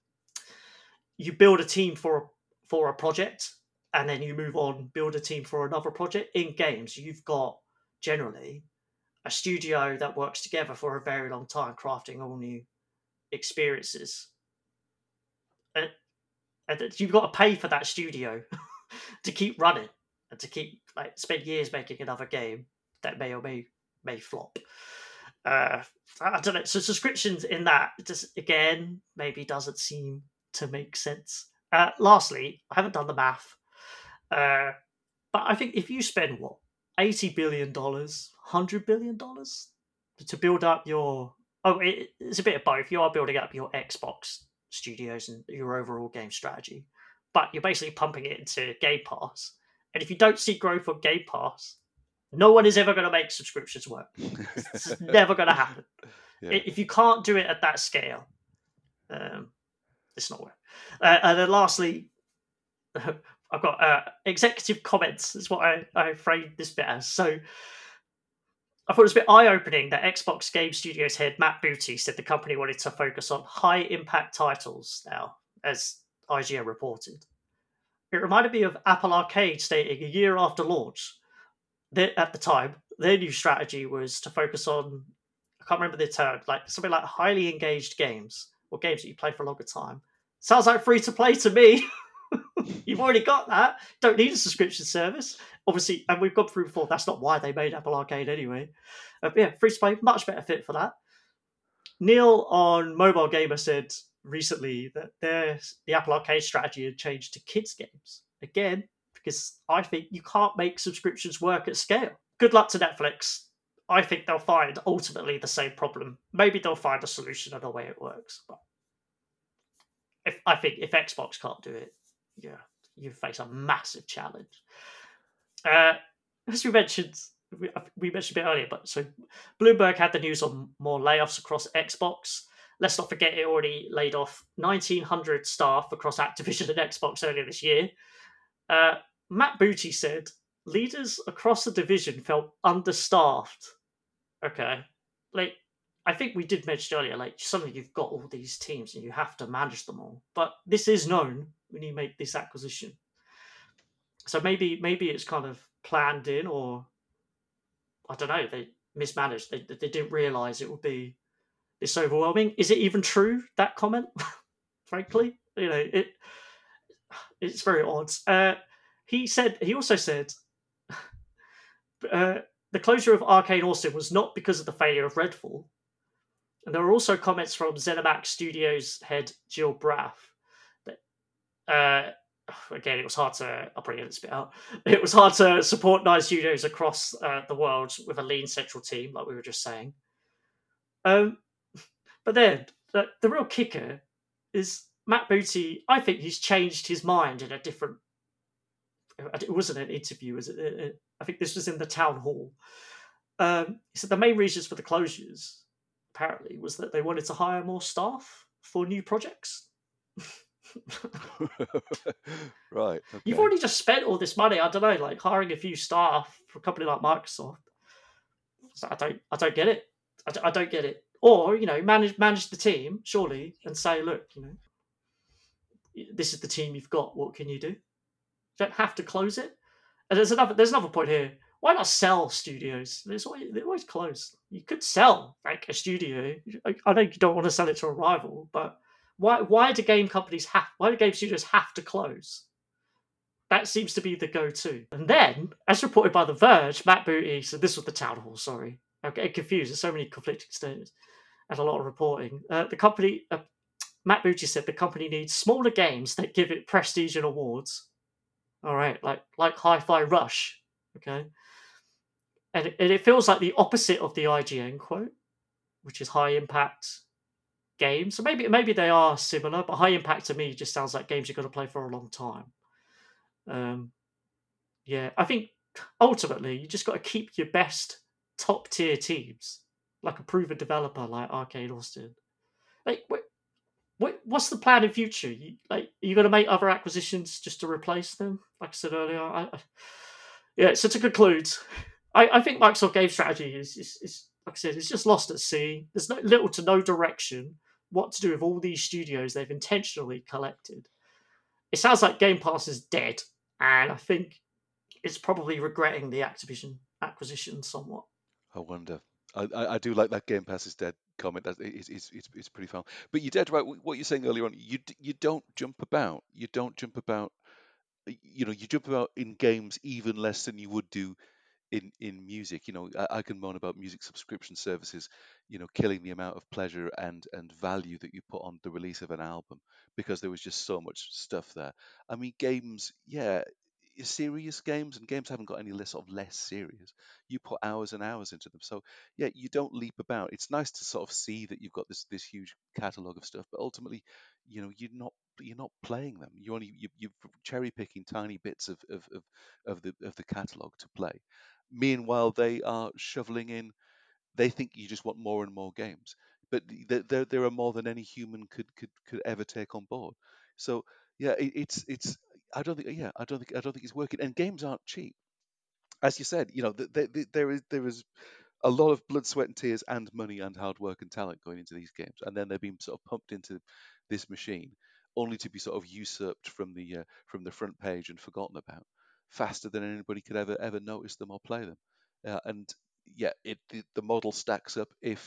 you build a team for, for a project, and then you move on, build a team for another project. In games, you've got generally a studio that works together for a very long time, crafting all new experiences. And, and you've got to pay for that studio to keep running and to keep like spend years making another game that may or may may flop. Uh, I don't know. So subscriptions in that just again maybe doesn't seem to make sense. Uh, lastly, I haven't done the math, uh, but I think if you spend what eighty billion dollars, hundred billion dollars to build up your oh, it, it's a bit of both. You are building up your Xbox studios and your overall game strategy, but you're basically pumping it into Game Pass. And if you don't see growth on Game Pass, no one is ever going to make subscriptions work. It's just never going to happen. Yeah. If you can't do it at that scale, um, it's not work. Uh, and then lastly, I've got uh, executive comments. Is what I, I framed this bit as. So I thought it was a bit eye-opening that Xbox Game Studios head Matt Booty said the company wanted to focus on high-impact titles now, as I G N reported. It reminded me of Apple Arcade stating a year after launch, that at the time, their new strategy was to focus on, I can't remember the term, like something like highly engaged games, or games that you play for a longer time. Sounds like free-to-play to me. You've already got that. Don't need a subscription service. Obviously, and we've gone through before, that's not why they made Apple Arcade anyway. Uh, yeah, free-to-play, much better fit for that. Neil on Mobile Gamer said recently that their the Apple Arcade strategy had changed to kids games. Again, because I think you can't make subscriptions work at scale. Good luck to Netflix. I think they'll find ultimately the same problem. Maybe they'll find a solution of the way it works. But if I think if Xbox can't do it, yeah, you face a massive challenge. Uh, as we mentioned, we, we mentioned a bit earlier, but so Bloomberg had the news on more layoffs across Xbox. Let's not forget it already laid off nineteen hundred staff across Activision and Xbox earlier this year. Uh, Matt Booty said leaders across the division felt understaffed. Okay, like I think we did mention earlier, like suddenly you've got all these teams and you have to manage them all. But this is known when you make this acquisition. So maybe maybe it's kind of planned in, or I don't know, they mismanaged. They they didn't realise it would be this overwhelming. Is it even true, that comment? Frankly, you know, it it's very odd. Uh, he said he also said uh, the closure of Arcane Austin was not because of the failure of Redfall. And there were also comments from ZeniMax Studios head Jill Braff that uh, again, it was hard to, I'll probably get this bit out. It was hard to support nine studios across uh, the world with a lean central team, like we were just saying. Um, but then, the, the real kicker is Matt Booty, I think he's changed his mind in a different, it wasn't an interview, was it? I think this was in the town hall. Um, he said the main reasons for the closures, apparently, was that they wanted to hire more staff for new projects. Right. Okay. You've already just spent all this money. I don't know, like hiring a few staff for a company like Microsoft. So I don't, I don't get it. I, I don't get it. Or you know, manage manage the team surely and say, look, you know, this is the team you've got. What can you do? You don't have to close it. And there's another, there's another point here. Why not sell studios? There's always, they're always closed. You could sell like a studio. I know you don't want to sell it to a rival, but why why do game companies have why do game studios have to close? That seems to be the go-to. And then, as reported by The Verge, Matt Booty, so this was the town hall, sorry. I'm getting confused. There's so many conflicting statements and a lot of reporting. Uh, the company, uh, Matt Booty said the company needs smaller games that give it prestige and awards. All right, like like Hi-Fi Rush, okay? And it, and it feels like the opposite of the I G N quote, which is high impact games. So maybe maybe they are similar, but high impact to me just sounds like games you're going to play for a long time. Um, yeah, I think ultimately you just got to keep your best top tier teams, like a proven developer like Arcane Austin. Like, what, what what's the plan in future? You, like, are you going to make other acquisitions just to replace them? Like I said earlier, I, I, yeah. So to conclude, I, I think Microsoft game strategy is, is is like I said, it's just lost at sea. There's no, little to no direction what to do with all these studios they've intentionally collected. It sounds like Game Pass is dead, and I think it's probably regretting the Activision acquisitions somewhat. I wonder. I, I, I do like that Game Pass is dead comment. That it's, it's it's it's pretty fun. But you're dead right. What you're saying earlier on, you d- you don't jump about. You don't jump about. You know, you jump about in games even less than you would do in in music. You know, I, I can moan about music subscription services, you know, killing the amount of pleasure and and value that you put on the release of an album because there was just so much stuff there. I mean, games, yeah, serious games and games haven't got any less of less serious. You put hours and hours into them, so yeah, you don't leap about. It's nice to sort of see that you've got this this huge catalog of stuff, but ultimately, you know, you're not you're not playing them. You only you, you're cherry picking tiny bits of of of, of the of the catalog to play. Meanwhile, they are shoveling in. They think you just want more and more games, but there there, there are more than any human could could could ever take on board. So yeah, it, it's it's. I don't think yeah, I don't think I don't think it's working. And games aren't cheap, as you said. You know, th th th- there is there is a lot of blood, sweat, and tears, and money, and hard work and talent going into these games, and then they're being sort of pumped into this machine, only to be sort of usurped from the uh, from the front page and forgotten about faster than anybody could ever ever notice them or play them. Uh, and yeah, it the, the model stacks up if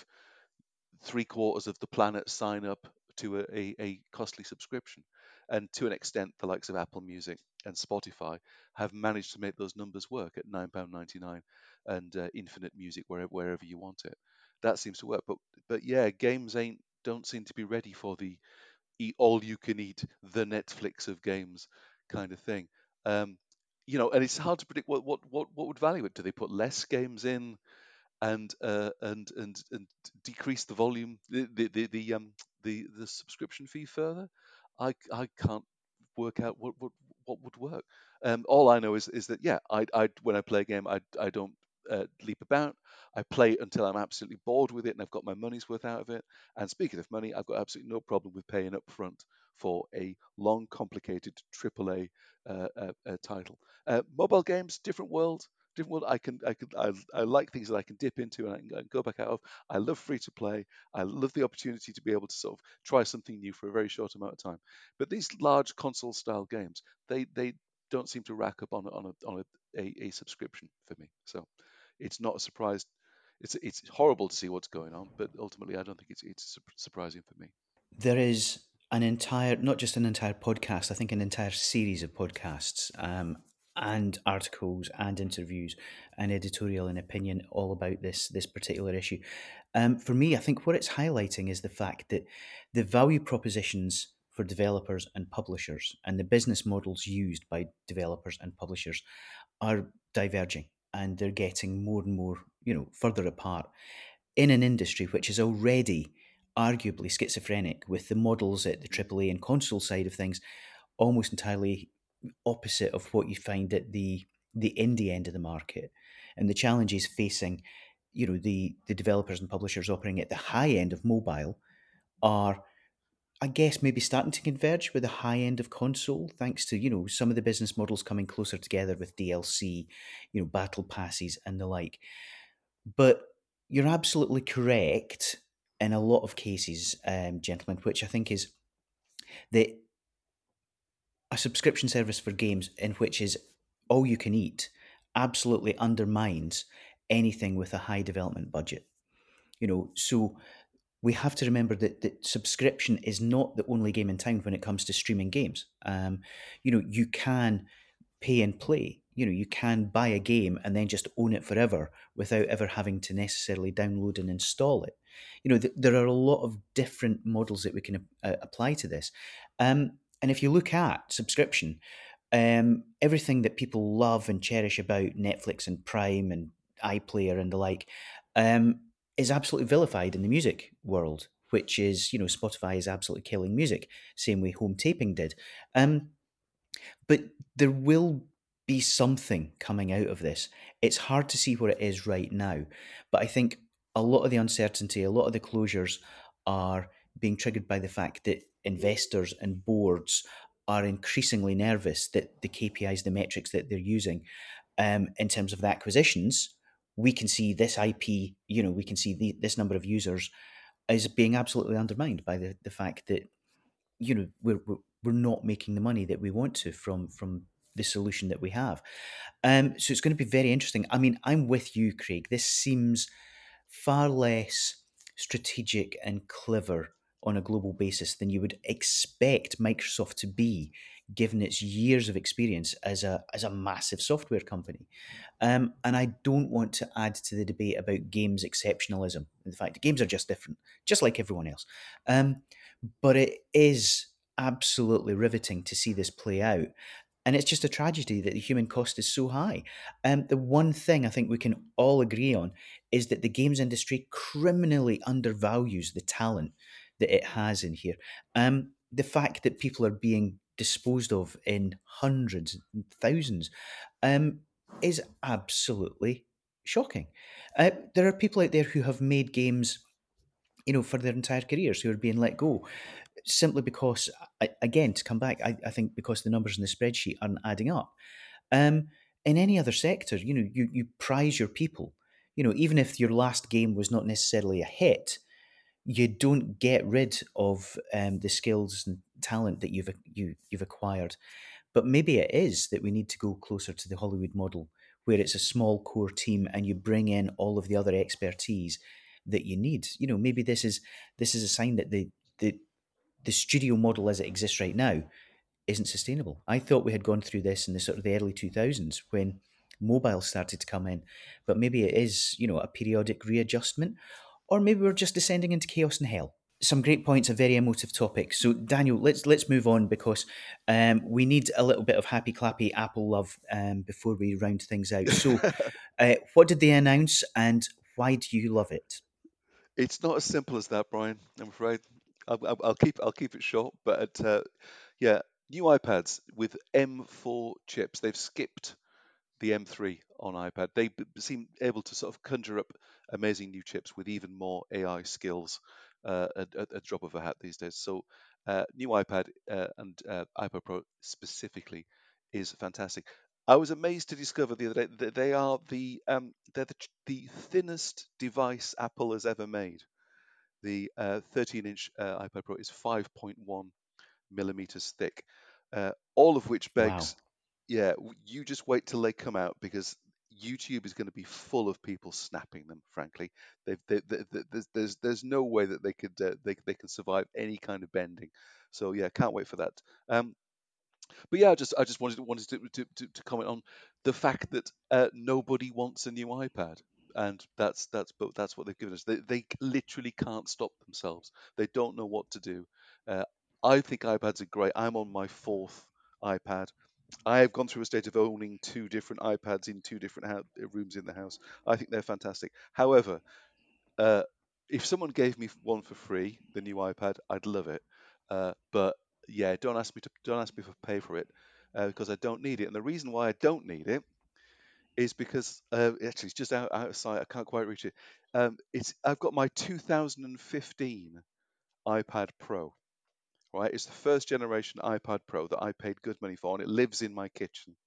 three quarters of the planet sign up to a, a, a costly subscription. And to an extent, the likes of Apple Music and Spotify have managed to make those numbers work at nine pounds ninety-nine and uh, infinite music wherever, wherever you want it. That seems to work. But but yeah, games ain't don't seem to be ready for the eat all you can eat, the Netflix of games kind of thing. Um, you know, and it's hard to predict what, what what what would value it. Do they put less games in? and uh, and and and decrease the volume, the the the, the um the the subscription fee further. I I can't work out what what what would work. Um, all I know is is that yeah, I I when I play a game, I I don't uh, leap about. I play it until I'm absolutely bored with it and I've got my money's worth out of it. And speaking of money, I've got absolutely no problem with paying up front for a long, complicated triple A uh, uh, uh, title. Uh, mobile games, different world different world. I can, I can, I, I like things that I can dip into and I can, I can go back out of. I love free to play. I love the opportunity to be able to sort of try something new for a very short amount of time. But these large console style games, they they don't seem to rack up on a, on a on a, a, a subscription for me. So it's not a surprise. It's it's horrible to see what's going on, but ultimately, I don't think it's it's su- surprising for me. There is an entire, not just an entire podcast, I think an entire series of podcasts um, and articles and interviews and editorial and opinion all about this this particular issue. Um, for me, I think what it's highlighting is the fact that the value propositions for developers and publishers and the business models used by developers and publishers are diverging, and they're getting more and more, you know, further apart in an industry which is already arguably schizophrenic, with the models at the triple A and console side of things almost entirely opposite of what you find at the the indie end of the market, and the challenges facing, you know, the the developers and publishers operating at the high end of mobile are, I guess, maybe starting to converge with the high end of console, thanks to, you know, some of the business models coming closer together with D L C, you know, battle passes and the like. But you're absolutely correct in a lot of cases, um, gentlemen, which I think is that a subscription service for games in which is all you can eat absolutely undermines anything with a high development budget. You know, so we have to remember that, that subscription is not the only game in town when it comes to streaming games. Um, you know, you can pay and play. You know, you can buy a game and then just own it forever without ever having to necessarily download and install it. You know, th- there are a lot of different models that we can uh, apply to this. Um, and if you look at subscription, um, everything that people love and cherish about Netflix and Prime and iPlayer and the like um, is absolutely vilified in the music world, which is, you know, Spotify is absolutely killing music, same way home taping did. Um, but there will be something coming out of this. It's hard to see what it is right now, but I think a lot of the uncertainty, a lot of the closures are being triggered by the fact that investors and boards are increasingly nervous that the K P Is, the metrics that they're using um, in terms of the acquisitions, we can see this I P, you know, we can see the, this number of users is being absolutely undermined by the, the fact that, you know, we're, we're we're not making the money that we want to from from the solution that we have. Um, so it's going to be very interesting. I mean, I'm with you, Craig. This seems far less strategic and clever on a global basis than you would expect Microsoft to be, given its years of experience as a as a massive software company. Um, and I don't want to add to the debate about games exceptionalism. In fact, games are just different, just like everyone else. Um, but it is absolutely riveting to see this play out. And it's just a tragedy that the human cost is so high. Um, the one thing I think we can all agree on is that the games industry criminally undervalues the talent that it has in here. Um, the fact that people are being disposed of in hundreds and thousands um, is absolutely shocking. Uh, there are people out there who have made games, you know, for their entire careers who are being let go simply because, I- again, to come back, I, I think because the numbers in the spreadsheet aren't adding up. Um, in any other sector, you know, you, you prize your people. You know, even if your last game was not necessarily a hit, you don't get rid of um, the skills and talent that you've you, you've acquired. But maybe it is that we need to go closer to the Hollywood model, where it's a small core team and you bring in all of the other expertise that you need. You know, maybe this is this is a sign that the the the studio model as it exists right now isn't sustainable. I thought we had gone through this in the sort of the early two thousands when mobile started to come in, but maybe it is, you know, a periodic readjustment, or maybe we're just descending into chaos and hell. Some great points, a very emotive topic. So, Daniel, let's let's move on because um, we need a little bit of happy clappy Apple love um, before we round things out. So, uh, what did they announce, and why do you love it? It's not as simple as that, Brian. I'm afraid. I'll, I'll, I'll keep I'll keep it short. But uh, yeah, new iPads with M four chips. They've skipped the M three on iPad. They b- seem able to sort of conjure up amazing new chips with even more A I skills uh, at, at a drop of a hat these days. So, uh, new iPad uh, and uh, iPad Pro specifically is fantastic. I was amazed to discover the other day that they are the um, they're the, ch- the thinnest device Apple has ever made. The uh, thirteen inch uh, iPad Pro is five point one millimeters thick, uh, all of which Wow. begs, yeah, w- you just wait till they come out because YouTube is going to be full of people snapping them. Frankly, they've, they, they, they, there's there's there's no way that they could uh, they they can survive any kind of bending. So yeah, can't wait for that. Um, but yeah, I just I just wanted wanted to to, to, to comment on the fact that uh, nobody wants a new iPad, and that's that's but that's what they've given us. They they literally can't stop themselves. They don't know what to do. Uh, I think iPads are great. I'm on my fourth iPad. I have gone through a state of owning two different iPads in two different hou- rooms in the house. I think they're fantastic. However, uh, if someone gave me one for free, the new iPad, I'd love it. Uh, but yeah, don't ask me to don't ask me to pay for it uh, because I don't need it. And the reason why I don't need it is because uh, actually it's just out, out of sight. I can't quite reach it. Um, it's I've got my two thousand fifteen iPad Pro. Right, it's the first generation iPad Pro that I paid good money for, and it lives in my kitchen.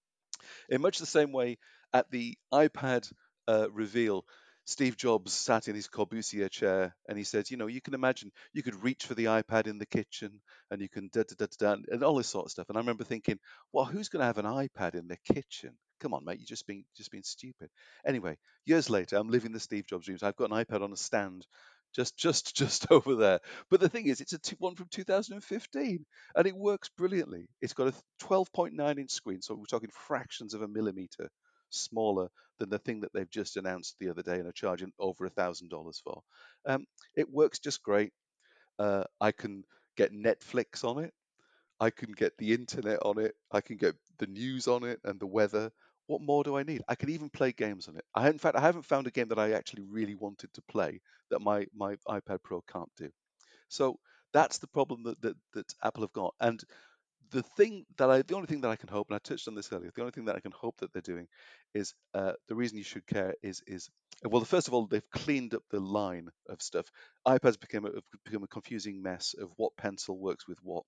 In much the same way, at the iPad uh, reveal, Steve Jobs sat in his Corbusier chair and he said, you know, you can imagine you could reach for the iPad in the kitchen and you can da da da da, da and all this sort of stuff. And I remember thinking, well, who's going to have an iPad in their kitchen? Come on, mate, you're just being just being stupid. Anyway, years later, I'm living the Steve Jobs dreams. I've got an iPad on a stand, just just just over there. But the thing is, it's a two, one from two thousand fifteen and it works brilliantly. It's got a twelve point nine inch screen, so we're talking fractions of a millimeter smaller than the thing that they've just announced the other day and are charging over a thousand dollars for. Um, it works just great. Uh, I can get Netflix on it. I can get the internet on it. I can get the news on it and the weather. What more do I need? I can even play games on it. I, in fact, I haven't found a game that I actually really wanted to play that my my iPad Pro can't do. So that's the problem that, that, that Apple have got. And the thing that I, the only thing that I can hope, and I touched on this earlier, the only thing that I can hope that they're doing is uh, the reason you should care is is well, first of all, they've cleaned up the line of stuff. iPads became a, have become a confusing mess of what pencil works with what,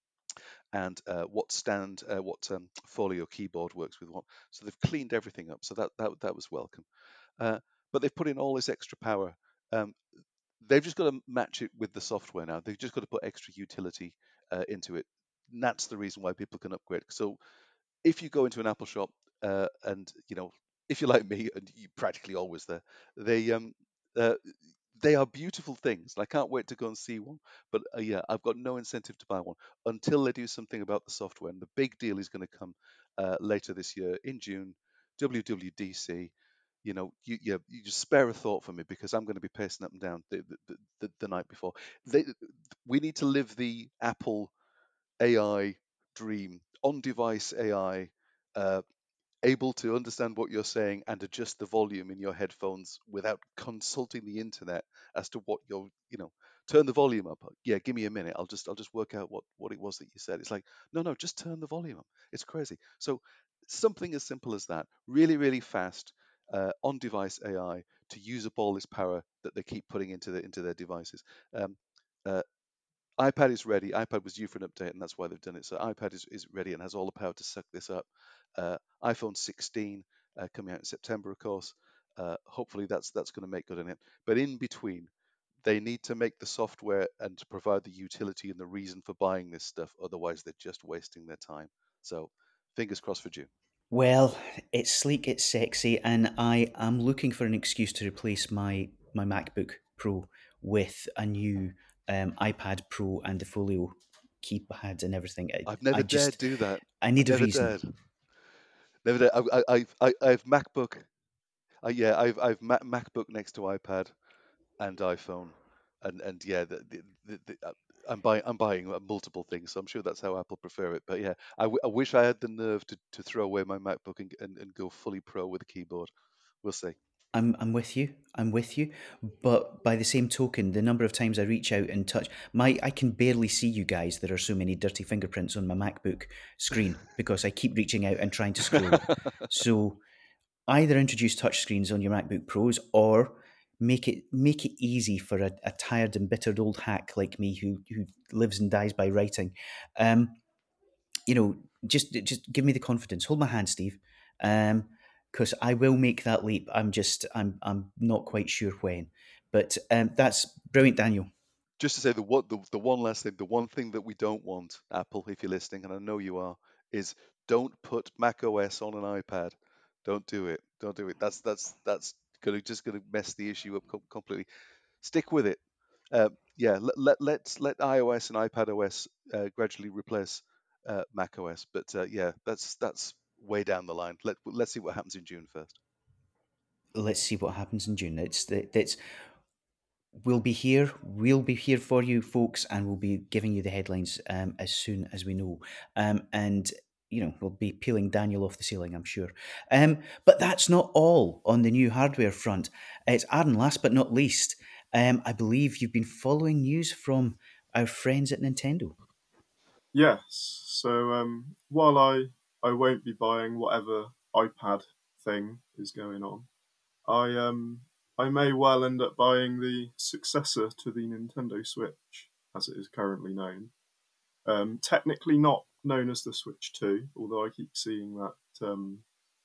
and uh, what stand, uh, what um, folio keyboard works with what. So they've cleaned everything up. So that that that was welcome. Uh, but they've put in all this extra power. Um, they've just got to match it with the software now. They've just got to put extra utility uh, into it. And that's the reason why people can upgrade. So if you go into an Apple shop, uh, and you know, if you're like me, and you're practically always there, they um, uh, they are beautiful things. I can't wait to go and see one. But uh, yeah, I've got no incentive to buy one until they do something about the software. And the big deal is going to come uh, later this year in June, W W D C. You know, you, you you just spare a thought for me, because I'm going to be pacing up and down the the, the, the night before. They, we need to live the Apple A I dream, on-device A I, uh, able to understand what you're saying and adjust the volume in your headphones without consulting the internet as to what you're, you know, turn the volume up. Yeah, give me a minute. I'll just I'll just work out what what it was that you said. It's like, no, no, just turn the volume up. It's crazy. So something as simple as that, really, really fast, uh, on-device A I to use up all this power that they keep putting into the into their devices. Um, uh, iPad is ready. iPad was due for an update, and that's why they've done it. So iPad is, is ready and has all the power to suck this up. Uh, iPhone sixteen uh, coming out in September, of course. Uh, hopefully, that's that's going to make good on it. But in between, they need to make the software and to provide the utility and the reason for buying this stuff. Otherwise, they're just wasting their time. So, fingers crossed for June. Well, it's sleek, it's sexy, and I am looking for an excuse to replace my my MacBook Pro with a new um, iPad Pro and the Folio keypad and everything. I, I've never I dared just do that. I need I've a never reason. dared. Never dared. I, I, I, I have MacBook. Uh, yeah, I've I've Mac, MacBook next to iPad and iPhone, and and yeah, the, the, the, the, uh, I'm buying I'm buying uh, multiple things, so I'm sure that's how Apple prefer it. But yeah, I, w- I wish I had the nerve to, to throw away my MacBook and, and, and go fully pro with a keyboard. We'll see. I'm I'm with you. I'm with you. But by the same token, the number of times I reach out and touch my I can barely see you guys. There are so many dirty fingerprints on my MacBook screen because I keep reaching out and trying to scroll. So either introduce touchscreens on your MacBook Pros or make it make it easy for a, a tired and bittered old hack like me who who lives and dies by writing. Um, you know, just just give me the confidence. Hold my hand, Steve. Um, because I will make that leap. I'm just I'm I'm not quite sure when. But um, that's brilliant, Daniel. Just to say the what the, the one last thing, the one thing that we don't want, Apple, if you're listening, and I know you are, is don't put Mac O S on an iPad. Don't do it. Don't do it. That's that's that's gonna just gonna mess the issue up com- completely. Stick with it. Uh, yeah, let, let let's let iOS and iPadOS uh, gradually replace uh, macOS. But uh, yeah, that's that's way down the line. Let let's see what happens in June first. Let's see what happens in June. It's it's we'll be here. We'll be here for you, folks, and we'll be giving you the headlines um, as soon as we know. Um, and you know, we'll be peeling Daniel off the ceiling, I'm sure. Um, but that's not all on the new hardware front. It's Aaron, last but not least. Um, I believe you've been following news from our friends at Nintendo. Yes. So um, while I I won't be buying whatever iPad thing is going on, I um I may well end up buying the successor to the Nintendo Switch, as it is currently known. Um, technically not known as the Switch two, although I keep seeing that um,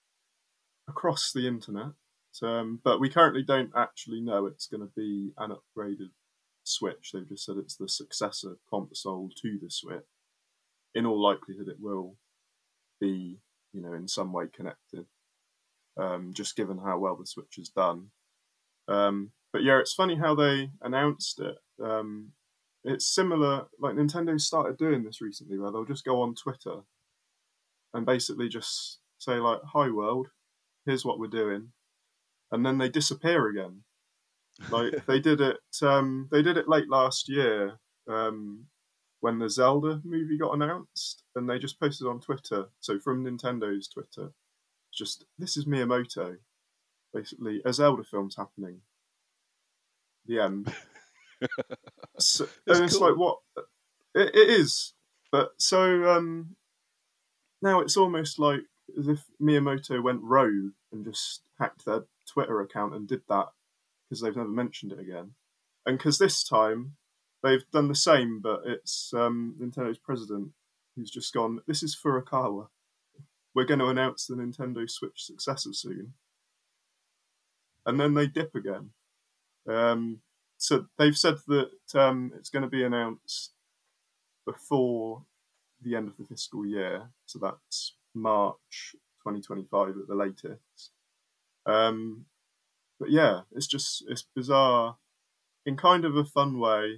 across the internet. Um, but we currently don't actually know it's going to be an upgraded Switch. They've just said it's the successor console to the Switch. In all likelihood, it will be, you know, in some way connected, um, just given how well the Switch has done. Um, but yeah, it's funny how they announced it. Um, it's similar, like Nintendo started doing this recently, where they'll just go on Twitter and basically just say like, "Hi world, here's what we're doing," and then they disappear again. Like they did it, um, they did it late last year um, when the Zelda movie got announced, and they just posted on Twitter. So from Nintendo's Twitter, just this is Miyamoto, basically a Zelda film's happening. The end. So, It's and it's cool. like what it, it is, but so um, now it's almost like as if Miyamoto went rogue and just hacked their Twitter account and did that because they've never mentioned it again, and because this time they've done the same, but it's um, Nintendo's president who's just gone, "This is Furukawa. We're going to announce the Nintendo Switch successor soon," and then they dip again. Um, so they've said that um, it's going to be announced before the end of the fiscal year. So that's March twenty twenty-five at the latest. Um, but yeah, it's just it's bizarre in kind of a fun way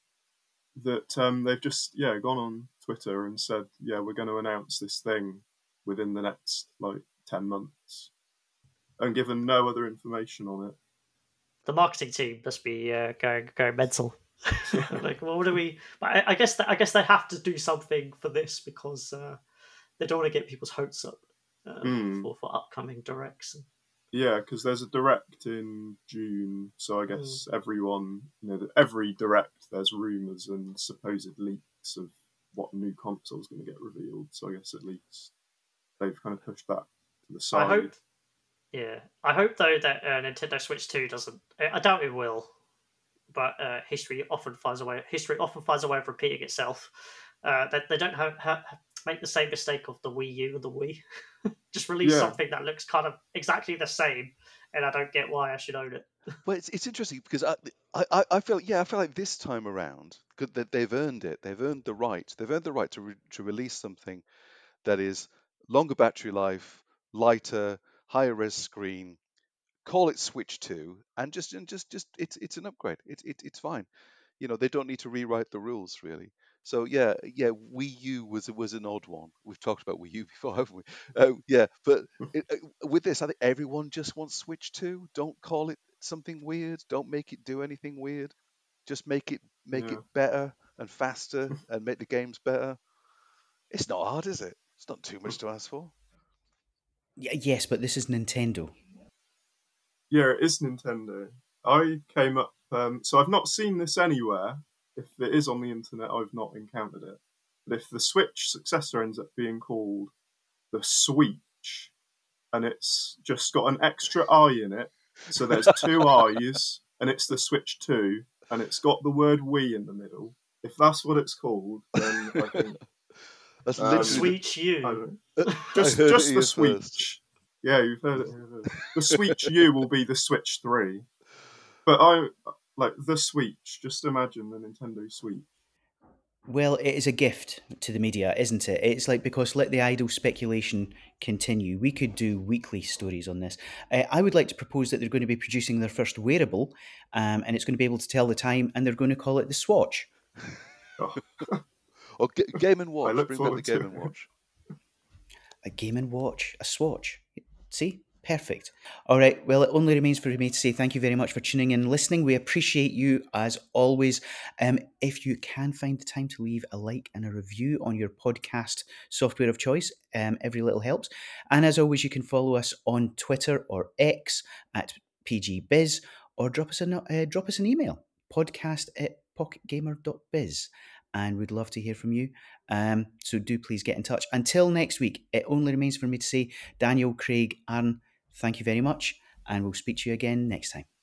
that um, they've just yeah gone on Twitter and said, yeah, we're going to announce this thing within the next like ten months, and given no other information on it. The marketing team must be uh, going going mental. Like, well, what do we? I, I guess that I guess they have to do something for this because uh, they don't want to get people's hopes up uh, Mm. for for upcoming directs. Yeah, because there's a direct in June, so I guess everyone, you know, that every direct there's rumours and supposed leaks of what new console is going to get revealed. So I guess at least they've kind of pushed that to the side. I hope, yeah, I hope though that uh, Nintendo Switch two doesn't. I I doubt it will, but uh, history often finds a way. History often finds a way of repeating itself. Uh, that they, they don't have, have make the same mistake of the Wii U and the Wii. Just release Yeah. something that looks kind of exactly the same, and I don't get why I should own it. Well, it's it's interesting because I I I- I feel yeah I feel like this time around good that they've earned it. They've earned the right. They've earned the right to re, to release something that is longer battery life, lighter, higher res screen. Call it Switch two, and just and just just it's it's an upgrade. It's it, it's fine. You know, they don't need to rewrite the rules really. So yeah, yeah, Wii U was was an odd one. We've talked about Wii U before, haven't we? Uh, yeah, but it, uh, with this, I think everyone just wants Switch two. Don't call it something weird. Don't make it do anything weird. Just make it make Yeah. it better and faster and make the games better. It's not hard, is it? It's not too much to ask for. Y- yes, but this is Nintendo. Yeah, it is Nintendo. I came up, um, so I've not seen this anywhere. If it is on the internet, I've not encountered it. But if the Switch successor ends up being called the Switch, and it's just got an extra eye in it, so there's two eyes, and it's the Switch two, and it's got the word Wii in the middle. If that's what it's called, then I think That's Um, literally Switch I you. don't the- just I heard just it the here first. Switch. Yeah, you've heard it here first. The Switch U will be the Switch three. But I like the Switch. Just imagine the Nintendo Switch. Well, it is a gift to the media, isn't it? It's like, because let the idle speculation continue. We could do weekly stories on this. Uh, I would like to propose that they're going to be producing their first wearable, um, and it's going to be able to tell the time, and they're going to call it the Swatch. Oh, Or G- Game and Watch. look Bring back the forward to Game it. and Watch. A Game and Watch, a Swatch. See? Perfect. All right. Well, it only remains for me to say thank you very much for tuning in and listening. We appreciate you as always. Um, if you can find the time to leave a like and a review on your podcast software of choice, um, every little helps. And as always, you can follow us on Twitter or X at P G Biz, or drop us, a, uh, drop us an email, podcast at pocketgamer dot biz. And we'd love to hear from you. Um, so do please get in touch. Until next week, it only remains for me to say, Daniel, Craig, Aaron, thank you very much, and we'll speak to you again next time.